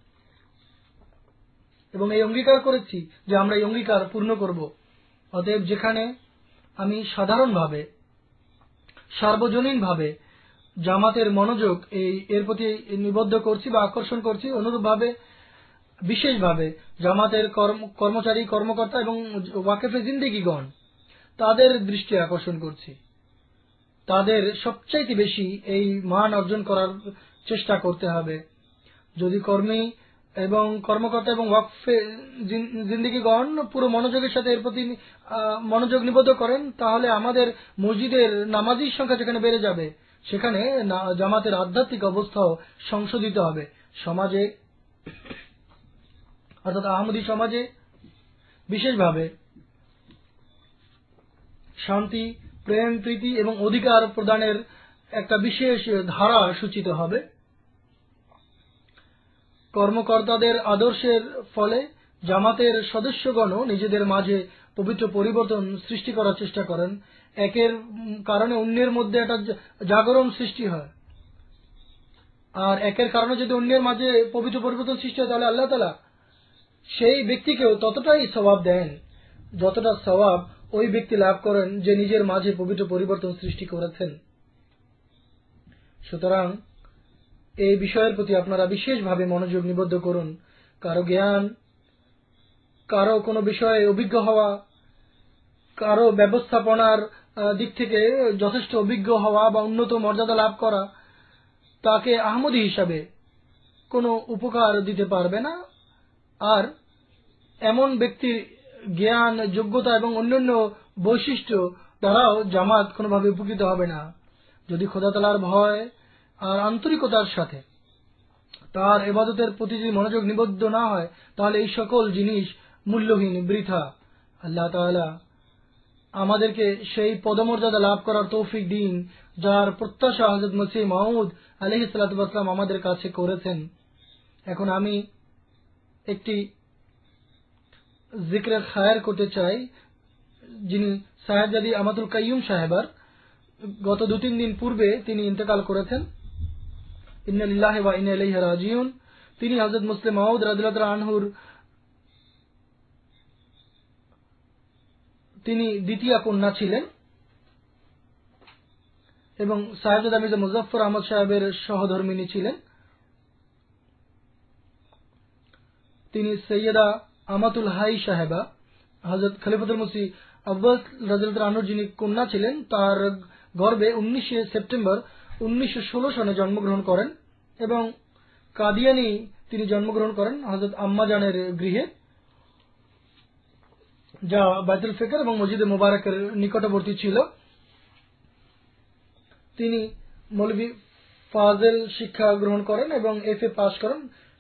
এবং এই অঙ্গীকার করেছি যে আমরা এই অঙ্গীকার পূর্ণ করব। অতএব যেখানে আমি সাধারণভাবে সার্বজনীনভাবে জামাতের মনোযোগ এই এর প্রতি নিবদ্ধ করছি বা আকর্ষণ করছি, অনুরূপভাবে বিশেষভাবে জামাতের কর্মচারী কর্মকর্তা এবং ওয়াকেফে জিন্দেগিগণ তাদের দৃষ্টি আকর্ষণ করছি। তাদের সবচাইতে বেশি এই মান অর্জন করার চেষ্টা করতে হবে। যদি কর্মী এবং কর্মকর্তা এবং ওয়াকফে জিন্দেগিগণ পুরো মনোযোগের সাথে এর প্রতি মনোযোগ নিবদ্ধ করেন, তাহলে আমাদের মসজিদের নামাজীর সংখ্যা যেখানে বেড়ে যাবে, সেখানে জামাতের আধ্যাত্মিক অবস্থাও সংশোধিত হবে। সমাজে অর্থাৎ আহমদী সমাজে বিশেষভাবে শান্তি, প্রেম, প্রীতি এবং অধিকার প্রদানের একটা বিশেষ ধারা সূচিত হবে। কর্মকর্তাদের আদর্শের ফলে জামাতের সদস্যগণও নিজেদের মাঝে পবিত্র পরিবর্তন সৃষ্টি করার চেষ্টা করেন। একের কারণে অন্যের মধ্যে একটা জাগরণ সৃষ্টি হয়, আর একের কারণে যদি অন্যের মাঝে পবিত্র পরিবর্তন সৃষ্টি হয় তাহলে আল্লাহ তাআলা সেই ব্যক্তিকেও ততটাই সওয়াব দেন যতটা সওয়াব ওই ব্যক্তি লাভ করেন যে নিজের মাঝে পবিত্র পরিবর্তন সৃষ্টি করেছেন। সুতরাং এই বিষয়ের প্রতি আপনারা বিশেষভাবে মনোযোগ নিবদ্ধ করুন। কারো জ্ঞান, কারো কোনো বিষয়ে অভিজ্ঞ হওয়া, কারো ব্যবস্থাপনার দিক থেকে যথেষ্ট অভিজ্ঞ হওয়া বা উন্নত মর্যাদা লাভ করা তাকে আহমদী হিসাবে কোনো উপকার দিতে পারবে না, আর এমন ব্যক্তির জ্ঞান, যোগ্যতা এবং অন্যান্য বৈশিষ্ট্য দ্বারাও জামাত কোনোভাবে উপকৃত হবে না। যদি খোদা তাআলার ভয় আর আন্তরিকতার সাথে তার ইবাদতের প্রতি যদি মনোযোগ নিবদ্ধ না হয়, তাহলে এই সকল জিনিস মূল্যহীন, বৃথা। আল্লাহ তাআলা আমাদেরকে সেই পদমর্যাদা লাভ করার তৌফিক দিন যার প্রত্যাশা হযরত মসিহ মাউদ আলাইহিস সালাম আমাদের কাছে করেছেন। এখন আমি একটি জিকরে খায়ের করতে চাই, যিনি সাহেবজাদী আমাতুল কাইয়ুম সাহেবার গত দু তিন দিন পূর্বে তিনি ইন্তেকাল করেছেন। ইন্না লিল্লাহি ওয়া ইন্না ইলাইহি রাজিউন। তিনি হযরত মুসলিম মাউদ রাদিয়াল্লাহু তাআলা আনহুর তিনি দ্বিতীয় কন্যা ছিলেন এবং সাহেবজাদা মির্জা মুজাফফর আহমদ সাহেবের সহধর্মিনী ছিলেন। তিনি সৈয়দা আমাতুল হাই সাহেবা হযরত খলিফাতুল মসিহ আব্বাস রাদিয়াল্লাহু আনহু যিনি কন্যা ছিলেন তার গর্ভে উনিশে সেপ্টেম্বর উনিশশো ষোলো সনে জন্মগ্রহণ করেন এবং কাদিয়ানি তিনি জন্মগ্রহণ করেন হযরত আম্মা জানের গৃহে, যা বাইতুল ফিকর এবং মসজিদে মুবারকের নিকটবর্তী ছিল। তিনি মৌলভী ফাজেল শিক্ষা গ্রহণ করেন এবং এফ এ পাশ করেন।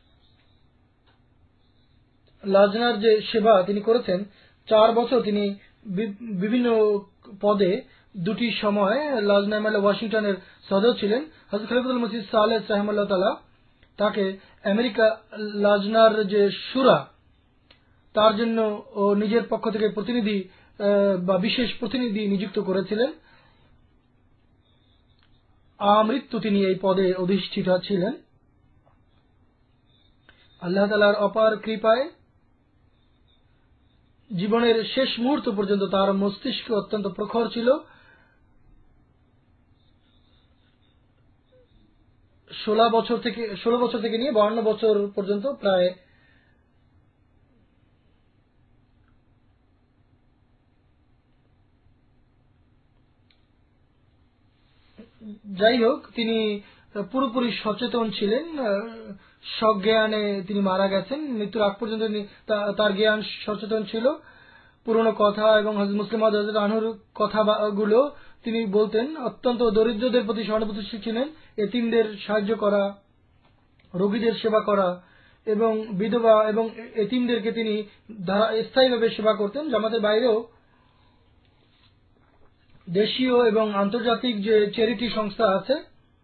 লাজনার যে সেবা তিনি করেছেন, চার বছর তিনি বিভিন্ন পদে দুটি সময় লাজনা এমএলএ ওয়াশিংটনের সদর ছিলেন। হযরত খলিফাতুল মসিহ সালেহ রাহিমাহুল্লাহ তাআলা তাকে আমেরিকা লাজনার যে শুরা তার জন্য ও নিজের পক্ষ থেকে প্রতিনিধি বা বিশেষ প্রতিনিধি নিযুক্ত করেছিলেন। আমৃত্যু তিনি এই পদে অধিষ্ঠিত ছিলেন। আল্লাহ তাআলার অপার কৃপায় জীবনের শেষ মুহূর্ত পর্যন্ত তার মস্তিষ্ক অত্যন্ত প্রখর ছিল। ষোলো বছর থেকে ষোলো বছর থেকে নিয়ে বাউন্ন বছর পর্যন্ত প্রায় যাই হোক তিনি পুরোপুরি সচেতন ছিলেন। সজ্ঞানে তিনি মারা গেছেন। মৃত্যুর আগ পর্যন্ত তার জ্ঞান সচেতন ছিল। পুরনো কথা এবং হযরত মুসলিম মাউদ রাদিয়াল্লাহু আনহুর কথাগুলো তিনি বলতেন। অত্যন্ত দরিদ্রদের প্রতি সহানুভূতিশীল ছিলেন। এতিমদের সাহায্য করা, রোগীদের সেবা করা এবং বিধবা এবং এতিমদেরকে তিনি স্থায়ীভাবে সেবা করতেন। জামাতের বাইরেও দেশীয় এবং আন্তর্জাতিক যে চ্যারিটি সংস্থা আছে,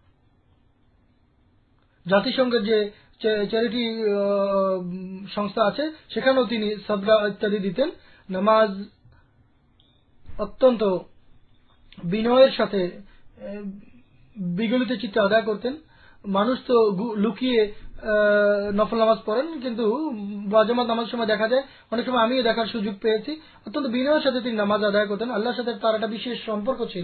জাতিসংঘের যে চ্যারিটি সংস্থা আছে, সেখানেও তিনি সাদকা ইত্যাদি দিতেন। নামাজ অত্যন্ত বিনয়ের সাথে বিগলিত চিত্তে আদায় করতেন। মানুষ তো লুকিয়ে নফল নামাজ পড়েন, কিন্তু বাজামাত নামাজের সময় দেখা যায়, অনেক সময় আমিও দেখার সুযোগ পেয়েছি, অত্যন্ত বিনয়ের সাথে তিনি নামাজ আদায় করতেন। আল্লাহর সাথে তার একটা বিশেষ সম্পর্ক ছিল।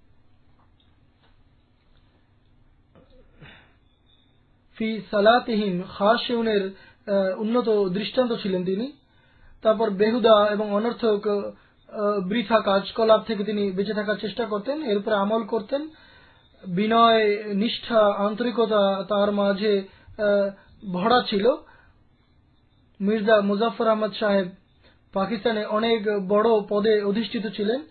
ফি সালাতিহিম খাশিউনের উন্নত দৃষ্টান্ত ছিলেন তিনি। তারপর বেহুদা এবং অনর্থক বৃথা কাজকলাপ থেকে তিনি বেঁচে থাকার চেষ্টা করতেন, এর উপরে আমল করতেন। বিনয়, নিষ্ঠা, আন্তরিকতা তার মাঝে ভরা ছিল। মির্জা মুজাফফর আহমদ সাহেব পাকিস্তানে অনেক বড় পদে অধিষ্ঠিত ছিলেন,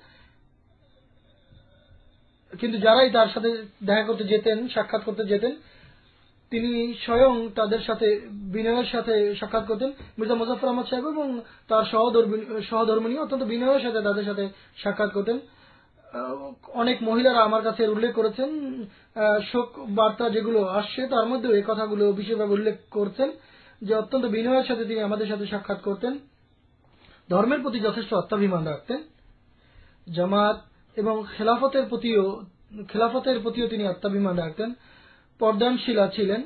কিন্তু যারাই তার সাথে দেখা করতে যেতেন, সাক্ষাৎ করতে যেতেন, তিনি স্বয়ং তাদের সাথে বিনয়ের সাথে সাক্ষাৎ করতেন। মির্জা মুজাফফর আহমদ সাহেব এবং তার সহধর্মিনী অত্যন্ত বিনয়ের সাথে তাদের সাথে সাক্ষাৎ করতেন। অনেক মহিলারা আমার কাছে উল্লেখ করেছেন, শোক বার্তা যেগুলো আসছে তার মধ্যেও এই কথাগুলো বিশেষভাবে উল্লেখ করছেন যে অত্যন্ত বিনয়ের সাথে তিনি আমাদের সাথে সাক্ষাৎ করতেন। ধর্মের প্রতি যথেষ্ট আত্মাভিমান রাখতেন। জামাত এবং খেলাফতের প্রতিও খেলাফতের প্রতিও তিনি আত্মাভিমান রাখতেন। পর্দানশীলা ছিলেন।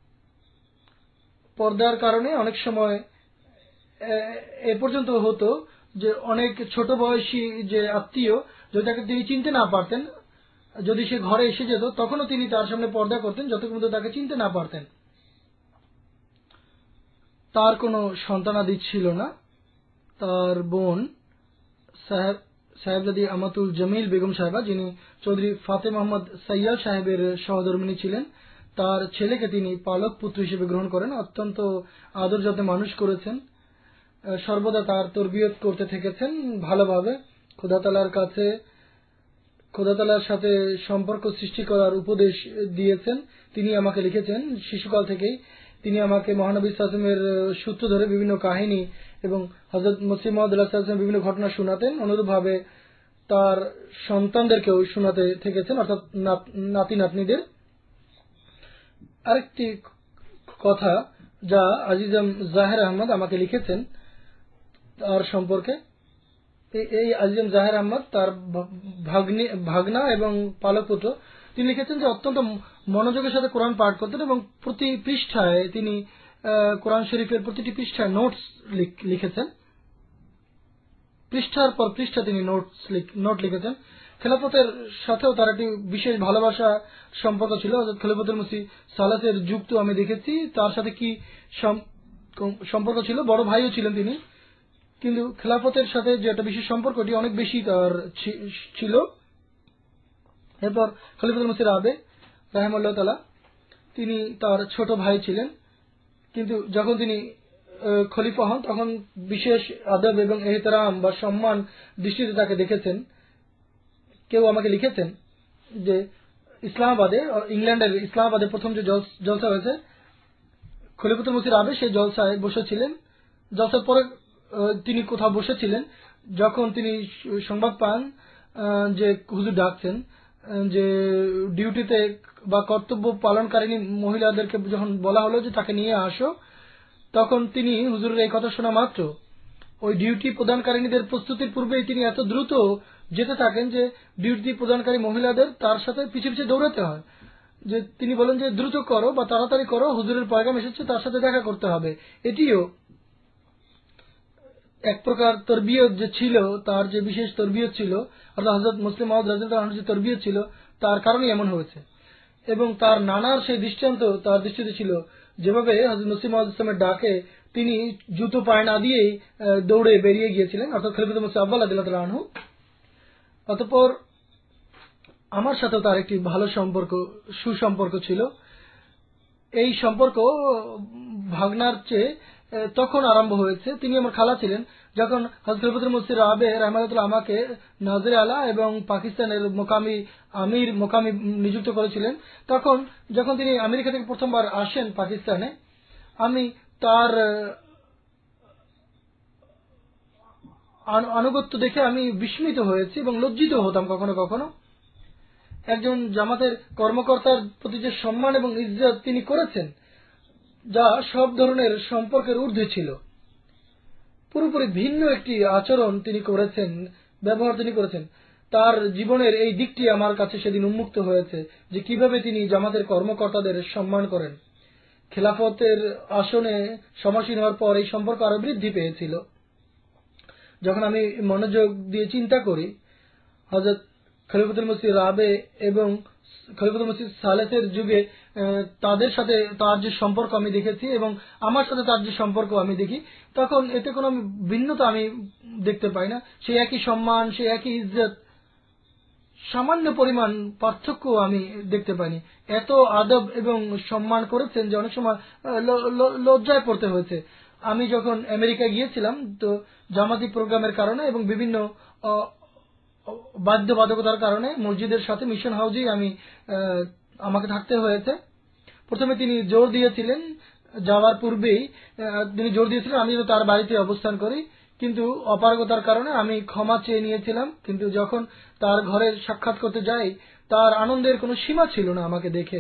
পর্দার কারণে অনেক সময় এ পর্যন্ত হতো যে অনেক ছোট বয়সী যে আত্মীয়, যদি তাকে তিনি চিনতে না পারতেন, যদি সে ঘরে এসে যেত, তখনও তিনি তার সামনে পর্দা করতেন যতক্ষণ পর্যন্ত তাকে চিনতে না পারতেন। তার কোনো সন্তানাদি ছিল না। তার বোন সাহেব সাহেবজাদি আমাতুল জামিল বেগম সাহেবা, যিনি চৌধুরী ফাতে মোহাম্মদ সৈয়াদ সাহেবের সহধর্মিনী ছিলেন, তার ছেলেকে তিনি পালক পুত্র হিসেবে গ্রহণ করেন। অত্যন্ত আদর যত্নে মানুষ করেছেন, সর্বদা তার তরবিয়ত করতে থেকেছেন ভালোভাবে। খোদা তাআলার কাছে খোদা তাআলার সাথে সম্পর্ক সৃষ্টি করার উপদেশ দিয়েছেন। তিনি আমাকে লিখেছেন, শিশুকাল থেকেই তিনি আমাকে মহানবী সাল্লাল্লাহু আলাইহি ওয়াসাল্লামের সূত্র ধরে বিভিন্ন কাহিনী এবং হযরত মসিহ মাউদ সাল্লাল্লাহু আলাইহি ওয়াসাল্লামের বিভিন্ন ঘটনা শোনাতেন। অনুরূপভাবে তার সন্তানদেরকেও শোনাতে থেকেছেন, অর্থাৎ নাতি নাতনিদের। আরেকটি কথা যা আজিজম জাহের আহমদ আমাকে লিখেছেন তার সম্পর্কে, এই আজিজম জাহের আহমদ তার ভাগনা এবং পালক পুত্র, তিনি লিখেছেন যে অত্যন্ত মনোযোগের সাথে কোরআন পাঠ করতেন এবং প্রতি পৃষ্ঠায় তিনি কোরআন শরীফের প্রতিটি পৃষ্ঠায় নোটস লিখেছেন। পৃষ্ঠার পর পৃষ্ঠা তিনি নোটস নোট লিখেছেন। খেলাফতের সাথেও তার একটি বিশেষ ভালোবাসা সম্পর্ক ছিল। খলিফাতুল মসিহ সালেহের যুগ তো আমি দেখেছি, তার সাথে কি সম্পর্ক ছিল, বড় ভাইও ছিলেন তিনি, কিন্তু খেলাফতের সাথে যে একটা বিশেষ সম্পর্কটি অনেক বেশি তার ছিল। এরপর খলিফাতুল মসিহ আবে রাহিমাহুল্লাহ তাআলা তিনি তার ছোট ভাই ছিলেন, কিন্তু যখন তিনি খলিফা হন তখন বিশেষ আদব এবং এহতেরাম বা সম্মান দৃষ্টিতে তাকে দেখেছেন। কেউ আমাকে লিখেছেন যে ইসলামাবাদে, ইংল্যান্ডের ইসলামাবাদে প্রথম যে জলসা হয়েছে, খলিফাতুল মসিহ আবে সেই জলসায় বসেছিলেন। জলসার পরে তিনি কোথাও বসেছিলেন, যখন তিনি সংবাদ পান যে হুজুর ডাকছেন, যে ডিউটিতে বা কর্তব্য পালনকারিণী মহিলাদেরকে যখন বলা হলো যে তাকে নিয়ে আসো, তখন তিনি হুজুরের এই কথা শোনা মাত্র ওই ডিউটি প্রদানকারিণীদের প্রস্তুতির পূর্বেই তিনি এত দ্রুত যেতে থাকেন যে ডিউটি প্রদানকারী মহিলাদের তার সাথে পিছিয়ে পিছিয়ে দৌড়াতে হয়। যে তিনি বলেন যে দ্রুত করো বা তাড়াতাড়ি করো, হুজুরের পয়গাম এসেছে, তার সাথে দেখা করতে হবে। এটিও এক প্রকার তরবিয়ত যে ছিল, তার যে বিশেষ তরবিয়ত ছিল, অর্থাৎ হযরত মুসলিম মাউদ রাদিয়াল্লাহু আনহু যে তরবিয়ত ছিল তার কারণে এমন হয়েছে। এবং তার নানার সেই দৃষ্টান্ত তার দৃষ্টিতে ছিল, যেভাবে হযরত মুসলিম মাউদ ইসলামের ডাকে তিনি জুতো পায়ে না দিয়েই দৌড়ে বেরিয়ে গিয়েছিলেন, অর্থাৎ খলিফাতুল মসিহ আউয়াল রাদিয়াল্লাহু তাআলা আনহু। অতঃপর আমার সাথেও তার একটি ভালো সম্পর্ক, সুসম্পর্ক ছিল। এই সম্পর্ক ভাগনার চেয়ে তখন আরম্ভ হয়েছে, তিনি আমার খালা ছিলেন। যখন হযরত খলিফাতুল মসিহ আবে রাহিমাহুল্লাহ আমাকে নাজির আলা এবং পাকিস্তানের মোকামি আমির মোকামি নিযুক্ত করেছিলেন, তখন যখন তিনি আমেরিকা থেকে প্রথমবার আসেন পাকিস্তানে, আমি তার আনুগত্য দেখে আমি বিস্মিত হয়েছি এবং লজ্জিত হতাম কখনো কখনো। একজন জামাতের কর্মকর্তার প্রতি যে সম্মান এবং ইজ্জত তিনি করেছেন, যা সব ধরনের সম্পর্কের ঊর্ধ্বে ছিল, পুরোপুরি ভিন্ন একটি আচরণ তিনি করেছেন, ব্যবহার তিনি করেছেন। তার জীবনের এই দিকটি আমার কাছে সেদিন উন্মুক্ত হয়েছে যে কিভাবে তিনি জামাতের কর্মকর্তাদের সম্মান করেন। খেলাফতের আসনে সমাসীন হওয়ার পর এই সম্পর্ক আরো বৃদ্ধি পেয়েছিল। যখন আমি মনোযোগ দিয়ে চিন্তা করি, হযরত খলিফাতুল মসিহ আবে এবং খলিফাতুল মসিহ সালেসের যুগে তাদের সাথে তার যে সম্পর্ক আমি দেখেছি এবং আমার সাথে তার যে সম্পর্ক আমি দেখি, তখন এতে কোনো ভিন্নতা আমি দেখতে পাই না। সেই একই সম্মান, সেই একই ইজ্জত, সামান্য পরিমাণ পার্থক্য আমি দেখতে পাইনি। এত আদব এবং সম্মান করেছেন যে অনেক সময় লজ্জায় পড়তে হয়েছে। আমি যখন আমেরিকা গিয়েছিলাম, তো জামাতি প্রোগ্রামের কারণে এবং বিভিন্ন বাধ্যবাধকতার কারণে মসজিদের সাথে মিশন হাউজেই আমি আমাকে থাকতে হয়েছে। প্রথমে তিনি জোর দিয়েছিলেন, যাওয়ার পূর্বেই তিনি জোর দিয়েছিলেন আমি তার বাড়িতে অবস্থান করি, কিন্তু অপারগতার কারণে আমি ক্ষমা চেয়ে নিয়েছিলাম। কিন্তু যখন তার ঘরে সাক্ষাৎ করতে যাই, তার আনন্দের কোনো সীমা ছিল না আমাকে দেখে।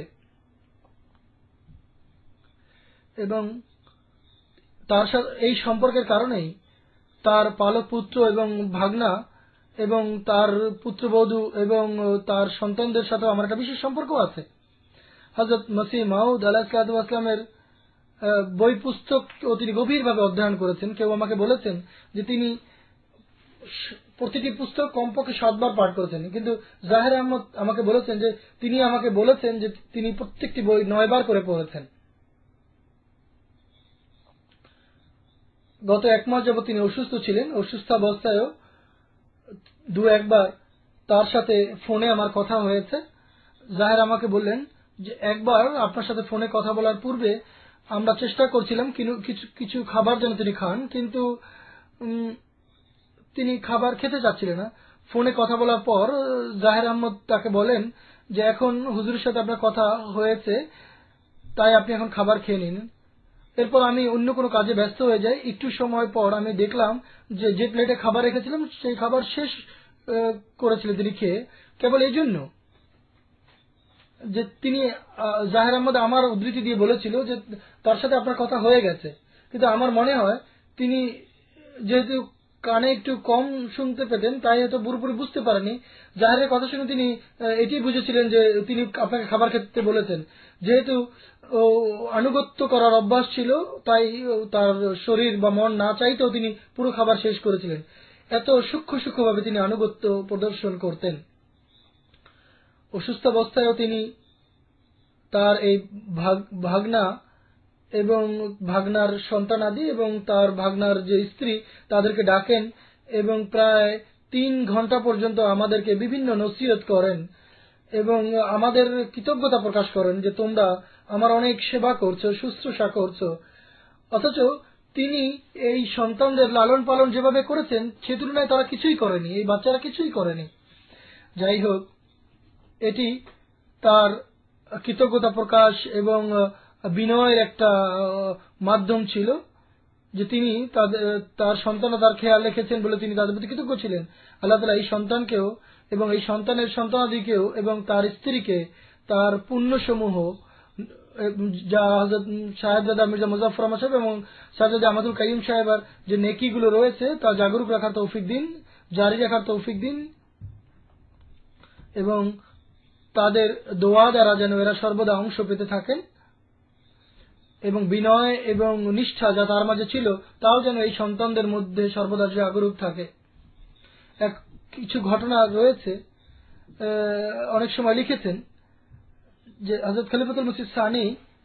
এবং তার সাথে এই সম্পর্কের কারণেই তার পালক পুত্র এবং ভাগনা এবং তার পুত্রবধূ এবং তার সন্তানদের সাথে আমার একটা বিশেষ সম্পর্ক আছে। হযরত মসিহ মাউদ আলাইহিসসালাতু ওয়াস সালামের বই পুস্তক তিনি গভীরভাবে অধ্যয়ন করেছেন। কেউ আমাকে বলেছেন যে তিনি প্রতিটি পুস্তক কমপক্ষে সাতবার পাঠ করেছেন, কিন্তু জাহের আহমদ আমাকে বলেছেন যে তিনি আমাকে বলেছেন যে তিনি প্রত্যেকটি বই নয় বার করে পড়েছেন। গত এক মাস যাবৎ তিনি অসুস্থ ছিলেন। অসুস্থাবস্থায়ও দু একবার তার সাথে ফোনে আমার কথা হয়েছে। জাহের আমাকে বললেন যে একবার আপনার সাথে ফোনে কথা বলার পূর্বে আমরা চেষ্টা করছিলাম কিছু কিছু খাবার যেন তিনি খান, কিন্তু তিনি খাবার খেতে চাচ্ছিলেন না। ফোনে কথা বলার পর জাহের আহমদ তাকে বলেন যে এখন হুজুরের সাথে আপনার কথা হয়েছে, তাই আপনি এখন খাবার খেয়ে নিন। এরপর আমি অন্য কোনো কাজে ব্যস্ত হয়ে যাই। একটু সময় পর আমি দেখলাম যে যে প্লেটে খাবার রেখেছিলাম সেই খাবার শেষ করেছিলেন তিনি খেয়ে, কেবল এই জন্য যে তিনি জাহের আহমদ আমার উদ্ধৃতি দিয়ে বলেছিল যে তার সাথে আপনার কথা হয়ে গেছে। কিন্তু আমার মনে হয় তিনি যেহেতু কানে একটু কম শুনতে পেতেন, তাই হয়তো পুরোপুরি বুঝতে পারেনি। জাহেরের কথা শুনে তিনি এটি বুঝেছিলেন যে তিনি আপনাকে খাবার খেতে বলেছেন। যেহেতু আনুগত্য করার অভ্যাস ছিল, তাই তার শরীর বা মন না চাইতেও তিনি পুরো খাবার শেষ করেছিলেন। এত সূক্ষ্ম সূক্ষ্মভাবে তিনি আনুগত্য প্রদর্শন করতেন। অসুস্থাবস্থায়ও তিনি তার এই ভাগনা এবং ভাগনার সন্তানাদি এবং তার ভাগনার যে স্ত্রী তাদেরকে ডাকেন এবং প্রায় তিন ঘন্টা পর্যন্ত আমাদেরকে বিভিন্ন নসিহত করেন এবং আমাদের কৃতজ্ঞতা প্রকাশ করেন যে তোমরা আমার অনেক সেবা করছো, শুশ্রূষা করছো। অথচ তিনি এই সন্তানদের লালন পালন যেভাবে করেছেন সে তুলনায় তারা কিছুই করেনি, এই বাচ্চারা কিছুই করেনি। যাই হোক, এটি তার কৃতজ্ঞতা প্রকাশ এবং বিনয়ের একটা মাধ্যম ছিল যে তিনি তার সন্তান তার খেয়াল রেখেছেন বলে তিনি তাদের প্রতি কৃতজ্ঞ ছিলেন। আল্লাহ তাআলা এই সন্তানকেও এবং এই সন্তানের সন্তানাদিকেও এবং তার স্ত্রীকে তার পুণ্যসমূহ যা হযরত শাহেবজাদা মির্জা মুজাফফর আহমদ সাহেব এবং শাহজাদা আহমদুল কাইয়ুম সাহেবের যে নেকিগুলো রয়েছে তা জাগরুক রাখার তৌফিক দিন, জারি রাখার তৌফিক দিন এবং তাদের দোয়া দ্বারা যেন এরা সর্বদা অংশ পেতে থাকেন এবং বিনয় এবং নিষ্ঠা যা তার মাঝে ছিল তাও যেন এই সন্তানদের মধ্যে সর্বদা জাগরুক থাকে। এক কিছু ঘটনা রয়েছে, অনেক সময় লিখেছেন যে হযরত খলিফাতুল মসিহ সানি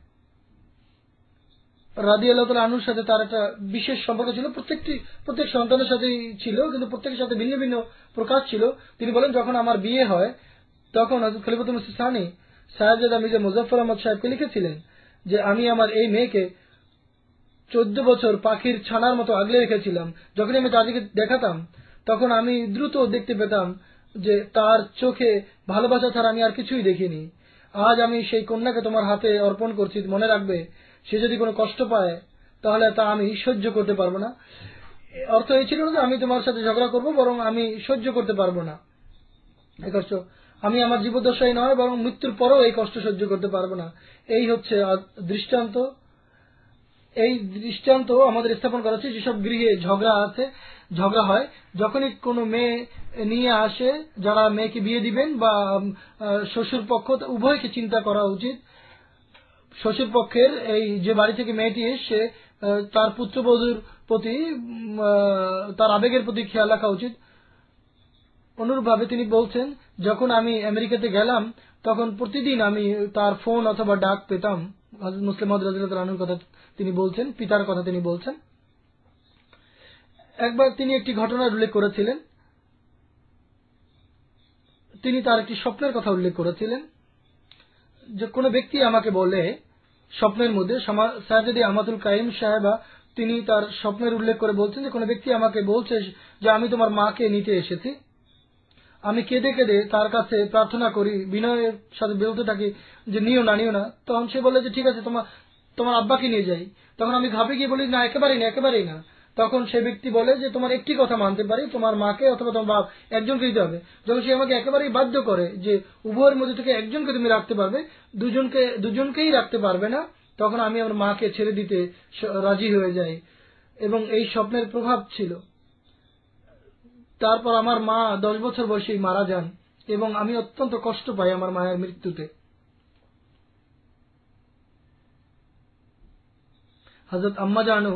রাদিয়াল্লাহু তাআলা আনহুর সাথে তার একটা বিশেষ সম্পর্ক ছিল, প্রত্যেকটি প্রত্যেক সন্তানের সাথেই ছিল কিন্তু প্রত্যেকের সাথে ভিন্ন ভিন্ন প্রকাশ ছিল। তিনি বলেন যখন আমার বিয়ে হয় তখন হযরত খলিফাতুল মসিহ সানি শাহজাদা মির্জা মুজাফফর আহমদ সাহেবকে লিখেছিলেন যে আমি আমার এই মেয়েকে চোদ্দ বছর পাখির ছানার মতো আগলে রেখেছিলাম। যখন আমি তাদেরকে দেখাতাম তখন আমি দ্রুত দেখতে পেতাম যে তার চোখে ভালোবাসা ছাড়া আমি আর কিছুই দেখিনি। আজ আমি সেই কন্যাকে তোমার হাতে অর্পণ করছি, মনে রাখবে সে যদি কোনো কষ্ট পায় তাহলে তা আমি সহ্য করতে পারবো না। অর্থ এই ছিল না যে আমি তোমার সাথে ঝগড়া করব, বরং আমি সহ্য করতে পারবো না এই কষ্ট, আমি আমার জীবদ্দশায় নয় বরং মৃত্যুর পরেও এই কষ্ট সহ্য করতে পারবো না। এই হচ্ছে দৃষ্টান্ত। এই দৃষ্টান্ত আমাদের স্থাপন করা হচ্ছে যেসব গৃহে ঝগড়া আছে ঝগড়া হয় যখনই কোনো মেয়ে নিয়ে আসে যারা মেয়েকে বিয়ে দিবেন বা শ্বশুর পক্ষ, উভয়কে চিন্তা করা উচিত। শ্বশুর পক্ষের এই যে বাড়ি থেকে মেয়েটি এসে তার পুত্রবধূর প্রতি তার আবেগের প্রতি খেয়াল রাখা উচিত। অনুরূপভাবে তিনি বলছেন যখন আমি আমেরিকাতে গেলাম তখন প্রতিদিন আমি তার ফোন অথবা ডাক পেতাম। হযরত মুসলিম মাউদ রাদিয়াল্লাহু তাআলা আনহুর কথা তিনি বলছেন, পিতার কথা তিনি বলছেন। একবার তিনি একটি ঘটনার উল্লেখ করেছিলেন, তিনি তার একটি স্বপ্নের কথা উল্লেখ করেছিলেন যে কোনো ব্যক্তি আমাকে বলে স্বপ্নের মধ্যে, শাহজাদা আহমদুল কাইয়ুম সাহেবা তিনি তার স্বপ্নের উল্লেখ করে বলছেন যে কোনো ব্যক্তি আমাকে বলছে যে আমি তোমার মাকে নিতে এসেছি। আমি কেঁদে কেঁদে তার কাছে প্রার্থনা করি, বিনয়ের সাথে বলতে থাকি যে নিও না নিও না। তখন সে বলে যে ঠিক আছে তোমার তোমার আব্বাকে নিয়ে যাই। তখন আমি ঘাবড়ে গিয়ে বলি না একেবারেই না একেবারেই না। তখন সে ব্যক্তি বলে যে তোমার একটি কথা মানতে পারি, তোমার মাকে অথবা তোমার বাপ একজনকে দিতে হবে। যখন সে আমাকে একেবারেই বাধ্য করে যে উভয়ের মধ্যে থেকে একজনকে তুমি রাখতে পারবে, দুজনকে দুজনকেই রাখতে পারবে না, তখন আমি আমার মাকে ছেড়ে দিতে রাজি হয়ে যাই এবং এই স্বপ্নের প্রভাব ছিল। তারপর আমার মা দশ বছর বয়সেই মারা যান এবং আমি অত্যন্ত কষ্ট পাই আমার মায়ের মৃত্যুতে। হযরত আম্মা জানু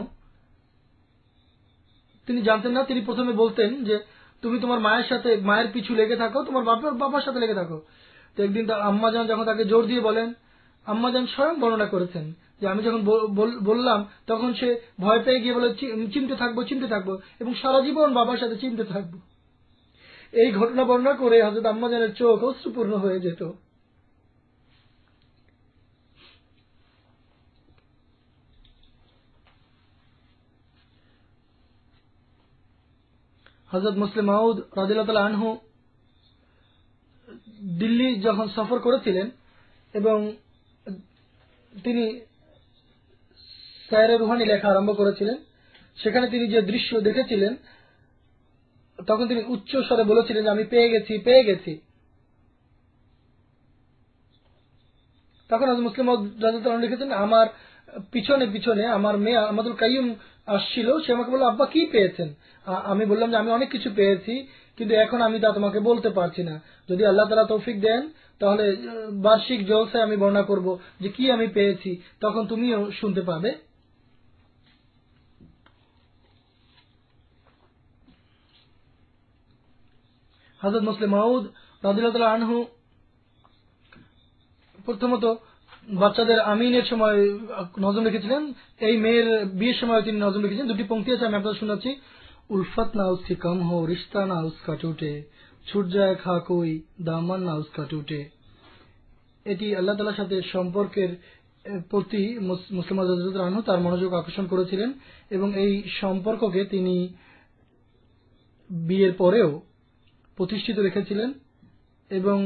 তিনি জানতেন না, তিনি প্রথমে বলতেন যে তুমি তোমার মায়ের সাথে মায়ের পিছু লেগে থাকো, তোমার বাবার বাবার সাথে লেগে থাকো। তো একদিন আম্মা জান যখন তাকে জোর দিয়ে বলেন, আম্মা জান স্বয়ং বর্ণনা করেছেন যে আমি যখন বললাম তখন সে ভয় পেয়ে গিয়ে বলে চিমতে থাকবো চিমতে থাকবো এবং সারা জীবন বাবার সাথে চিমতে থাকবো। এই ঘটনা বর্ণনা করে হযরত আম্মা জানের চোখ অশ্রুপূর্ণ হয়ে যেত। হযরত মুসলিম মাউদ রাদিয়াল্লাহু তাআলা আনহু দিল্লি যখন সফর করেছিলেন এবং তিনি শায়রে রুহানি লেখা আরম্ভ করেছিলেন, সেখানে তিনি যে দৃশ্য দেখেছিলেন তখন তিনি উচ্চ স্বরে বলেছিলেন যে আমি পেয়ে গেছি পেয়ে গেছি। তখন হযরত মুসলিম মাউদ রাদিয়াল্লাহু তাআলা লিখেছেন আমার পিছনে পিছনে আমার মেয়ে আহমদুল কাইয়ুম আসছিল, সে আমাকে বলল আব্বা কি পেয়েছেন। আমি বললাম যে আমি অনেক কিছু পেয়েছি কিন্তু এখন আমি তা তোমাকে বলতে পারছি না, যদি আল্লাহ তাআলা তৌফিক দেন তাহলে বার্ষিক জলসায় আমি বর্ণনা করব যে কি আমি পেয়েছি, তখন তুমিও শুনতে পাবে। হযরত মুসলিম মাউদ রাদিয়াল্লাহু তাআলা আনহু প্রথমত বাচ্চাদের আমিনের সময় নজম লিখেছিলেন, এই মেয়ের বিয়ের সময় তিনি নজম লিখেছেন। দুটি পংক্তি আছে, আমি আপনাদের শোনাচ্ছি। উলফত না উসকি কম হো, রিশ্তা না উসকা টুটে, ছুট যায় খা কোই, দামান না উসকা টুটে। এটি আল্লাহ তাআলার সাথে সম্পর্কের প্রতি মুসলিম হযরত আনহু তার মনোযোগ আকর্ষণ করেছিলেন এবং এই সম্পর্ককে তিনি বিয়ের পরেও প্রতিষ্ঠিত রেখেছিলেন এবং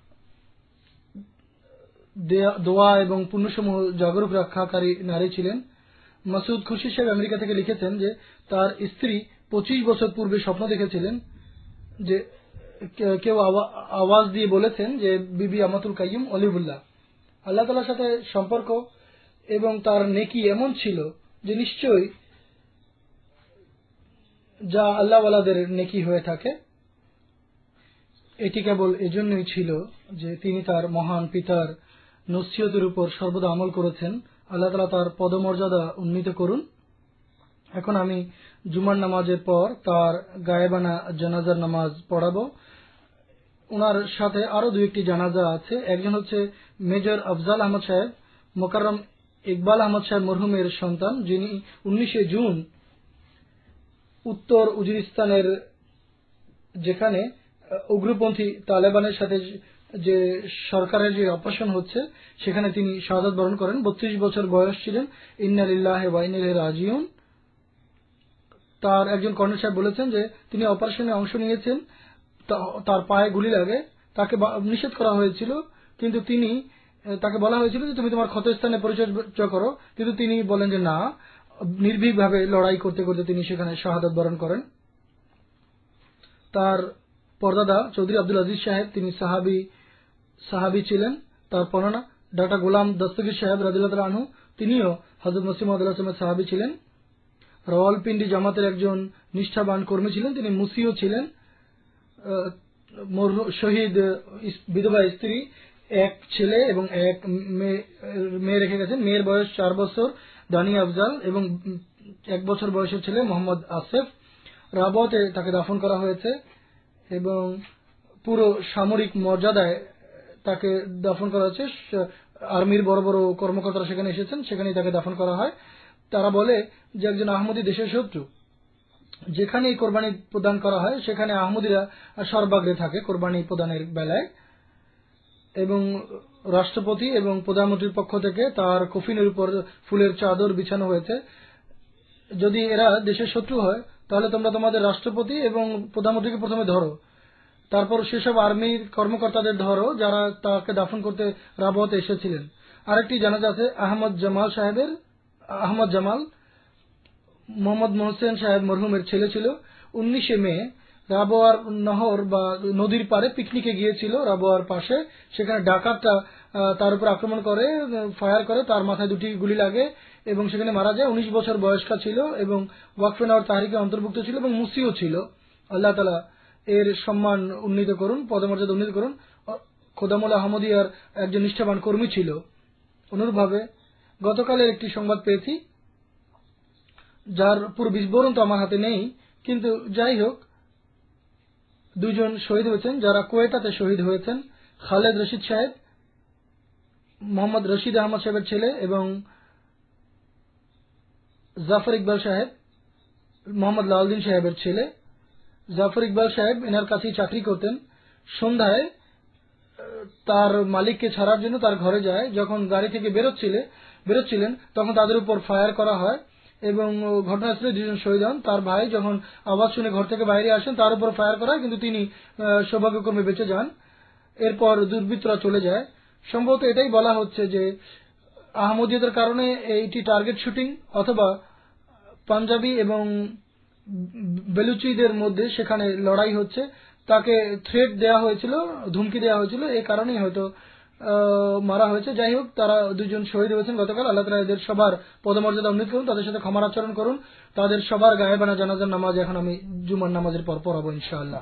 দোয়া এবং পুণ্যসমূহ জাগরুক রক্ষাকারী নারী ছিলেন। মাসুদ খুরশিদ সাহেব আমেরিকা থেকে লিখেছেন যে তার স্ত্রী পঁচিশ বছর পূর্বে স্বপ্ন দেখেছিলেন যে কেউ আওয়াজ দিয়ে বলেছেন যে বিবি আমাতুল কাইয়ুম অলিউল্লাহ। আল্লাহ তাআলার সাথে সম্পর্ক এবং তার নেকি এমন ছিল যে নিশ্চয়ই যা আল্লাহ ওয়ালাদের নেকি হয়ে থাকে, এটি কেবল এজন্যই ছিল যে তিনি তার মহান পিতার নসিহতের উপর সর্বদা আমল করেছেন। আল্লাহ তাআলা তার পদমর্যাদা উন্নীত করুন। এখন আমি জুমার নামাজের পর তার গায়েবানা জানাজার নামাজ পড়াবো। ওনার সাথে আরো দুই একটি জানাজা আছে। একজন হচ্ছে মেজর আফজাল আহমদ সাহেব, মোকাররম ইকবাল আহমদ সাহেব মরহুমের সন্তান, যিনি উনিশে জুন উত্তর উজিরিস্তানের যেখানে উগ্রপন্থী তালেবানের সাথে যে সরকারের যে অপারেশন হচ্ছে সেখানে তিনি শাহাদাত বরণ করেন। বত্রিশ বছর বয়স ছিলেন। ইন্না লিল্লাহি ওয়া ইন্না ইলাইহি রাজিউন। তার একজন কর্নেল সাহেব বলেছেন যে তিনি অপারেশনে অংশ নিয়েছেন, তার পায়ে গুলি লাগে, তাকে নিষেধ করা হয়েছিল, কিন্তু তিনি তাকে বলা হয়েছিল যে তুমি তোমার ক্ষতস্থানে পরিচর্যা করো, কিন্তু তিনি বলেন যে না, নির্ভীকভাবে লড়াই করতে করতে তিনি সেখানে শাহাদাত বরণ করেন। তার পরদাদা চৌধুরী আব্দুল আজিজ সাহেব, তিনি সাহাবী সাহাবী ছিলেন। তার পরনা ডাক্তার গোলাম দস্তগীর সাহেব রাদিয়াল্লাহু তাআলা আনহু, তিনিও হযরত মুসলিম মাউদ আলাইহিস সাহাবী ছিলেন। রাওয়ালপিন্ডি জামাতের একজন নিষ্ঠাবান কর্মী ছিলেন, তিনি মুসিও ছিলেন। শহীদ বিধবা স্ত্রী, এক ছেলে এবং এক মেয়ে রেখে গেছেন। মেয়ের বয়স চার বছর দানিয়া আফজাল এবং এক বছর বয়সের ছেলে মোহাম্মদ আসেফ। রাবতে তাকে দাফন করা হয়েছে এবং পুরো সামরিক মর্যাদায় তাকে দাফন করা হয়েছে। আর্মির বড় বড় কর্মকর্তারা সেখানে এসেছেন, সেখানেই তাকে দাফন করা হয়। তারা বলে যে একজন আহমদী দেশের শত্রু, যেখানে কোরবানি প্রদান করা হয় সেখানে আহমদীরা সর্বাগ্রে থাকে কোরবানি প্রদানের বেলায়, এবং রাষ্ট্রপতি এবং প্রধানমন্ত্রীর পক্ষ থেকে তার কফিনের উপর ফুলের চাদর বিছানো হয়েছে। যদি এরা দেশের শত্রু হয় তাহলে তোমরা তোমাদের রাষ্ট্রপতি এবং প্রধানমন্ত্রীকে প্রথমে ধরো, তারপর সেসব আর্মির কর্মকর্তাদের ধরো যারা তাকে দাফন করতে রাবতে এসেছিলেন। আরেকটি জানাজা আছে আহমদ জামাল সাহেবের। আহমদ জামাল মোহাম্মদ মোহসেন সাহেব মরহুমের ছেলে ছিল। উনিশে মে রাবোয়ার নহর বা নদীর পারে পিকনিকে গিয়েছিল রাবোয়ার পাশে, সেখানে ডাকাতরা তার উপর আক্রমণ করে, ফায়ার করে, তার মাথায় দুটি গুলি লাগে এবং সেখানে মারা যায়। উনিশ বছর বয়স্কা ছিল এবং ওয়াকফে নওয়ার তাহরিকে অন্তর্ভুক্ত ছিল এবং মুসিও ছিল। আল্লাহ তাআলা এর সম্মান উন্নীত করুন, পদমর্যাদা উন্নীত করুন। খোদামুল আহমদিয়ার একজন নিষ্ঠাবান কর্মী ছিল। অনুরূপভাবে গতকালের একটি সংবাদ পেয়েছি যার পুরো বিবরণ তো আমার হাতে নেই, কিন্তু যাই হোক দুইজন শহীদ হয়েছেন যারা কোয়েটাতে শহীদ হয়েছেন। খালেদ রশিদ সাহেব মোহাম্মদ রশিদ আহমদ সাহেবের ছেলে এবং জাফর ইকবাল সাহেব মোহাম্মদ লালদিন সাহেবের ছেলে। জাফর ইকবাল সাহেব এনার কাছেই চাকরি করতেন। সন্ধ্যায় তার মালিককে ছাড়ার জন্য তার ঘরে যায়, যখন গাড়ি থেকে বেরোচ্ছিলেন বেরোচ্ছিলেন তখন তাদের উপর ফায়ার করা হয় এবং ঘটনাস্থলে দুজন শহীদ হন। তার ভাই যখন আওয়াজ শুনে ঘর থেকে বাইরে আসেন তার উপর ফায়ার করা হয়, কিন্তু তিনি সৌভাগ্যক্রমে বেঁচে যান। এরপর দুর্বৃত্তরা চলে যায়। সম্ভবত এটাই বলা হচ্ছে যে আহমদিয়তের কারণে এইটি টার্গেট শুটিং, অথবা পাঞ্জাবি এবং বেলুচিদের মধ্যে সেখানে লড়াই হচ্ছে, তাকে থ্রেট দেওয়া হয়েছিল, ধুমকি দেওয়া হয়েছিল, এই কারণেই হয়তো মারা হয়েছে। যাই হোক, তারা দুজন শহীদ হয়েছেন গতকাল। আল্লাহ তাআলা এদের সবার পদমর্যাদা উন্নীত করুন, তাদের সাথে ক্ষমার আচরণ করুন। তাদের সবার গায়েবানা জানাজার নামাজ এখন আমি জুমার নামাজের পর পড়াবো ইনশাআল্লাহ।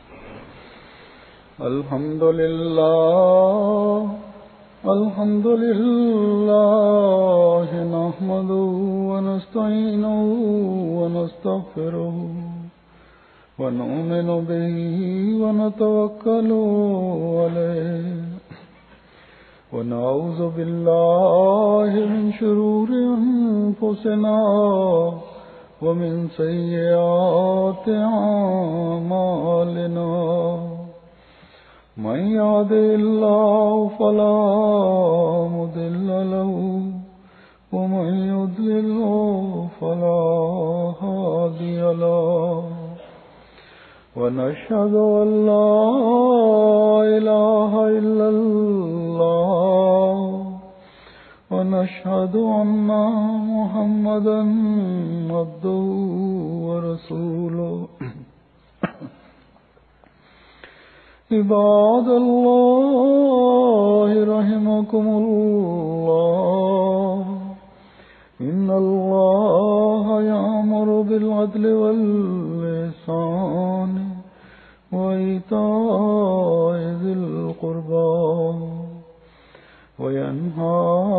আলহামদুলিল্লাহ আলহামদুলিল্লাহ নাহমাদুহু ওয়া নাস্তাঈনুহু ওয়া নাস্তাগফিরুহু ওয়া নু'মিনু বিহি ওয়া নাতাওয়াক্কালু আলাইহি ونعوذ بالله من شرور أنفسنا ومن سيئات أعمالنا من يهده الله فلا مضل له ومن يضلل فلا هادي له ونشهد أن لا إله إلا الله ونشهد أن محمدا عبده ورسوله عباد الله رحمكم الله إن الله يأمر بالعدل والإحسان وإيتاء ذي القربى وينهى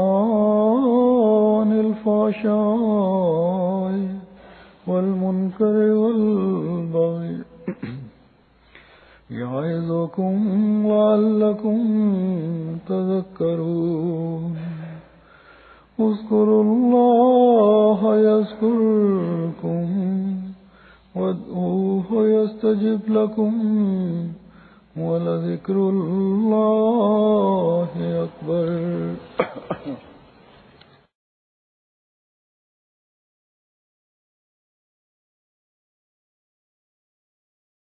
عن الفحشاء والمنكر والبغي يعظكم لعلكم تذكرون اذكروا الله يذكركم وادعوه يستجب لكم ولذكر الله أكبر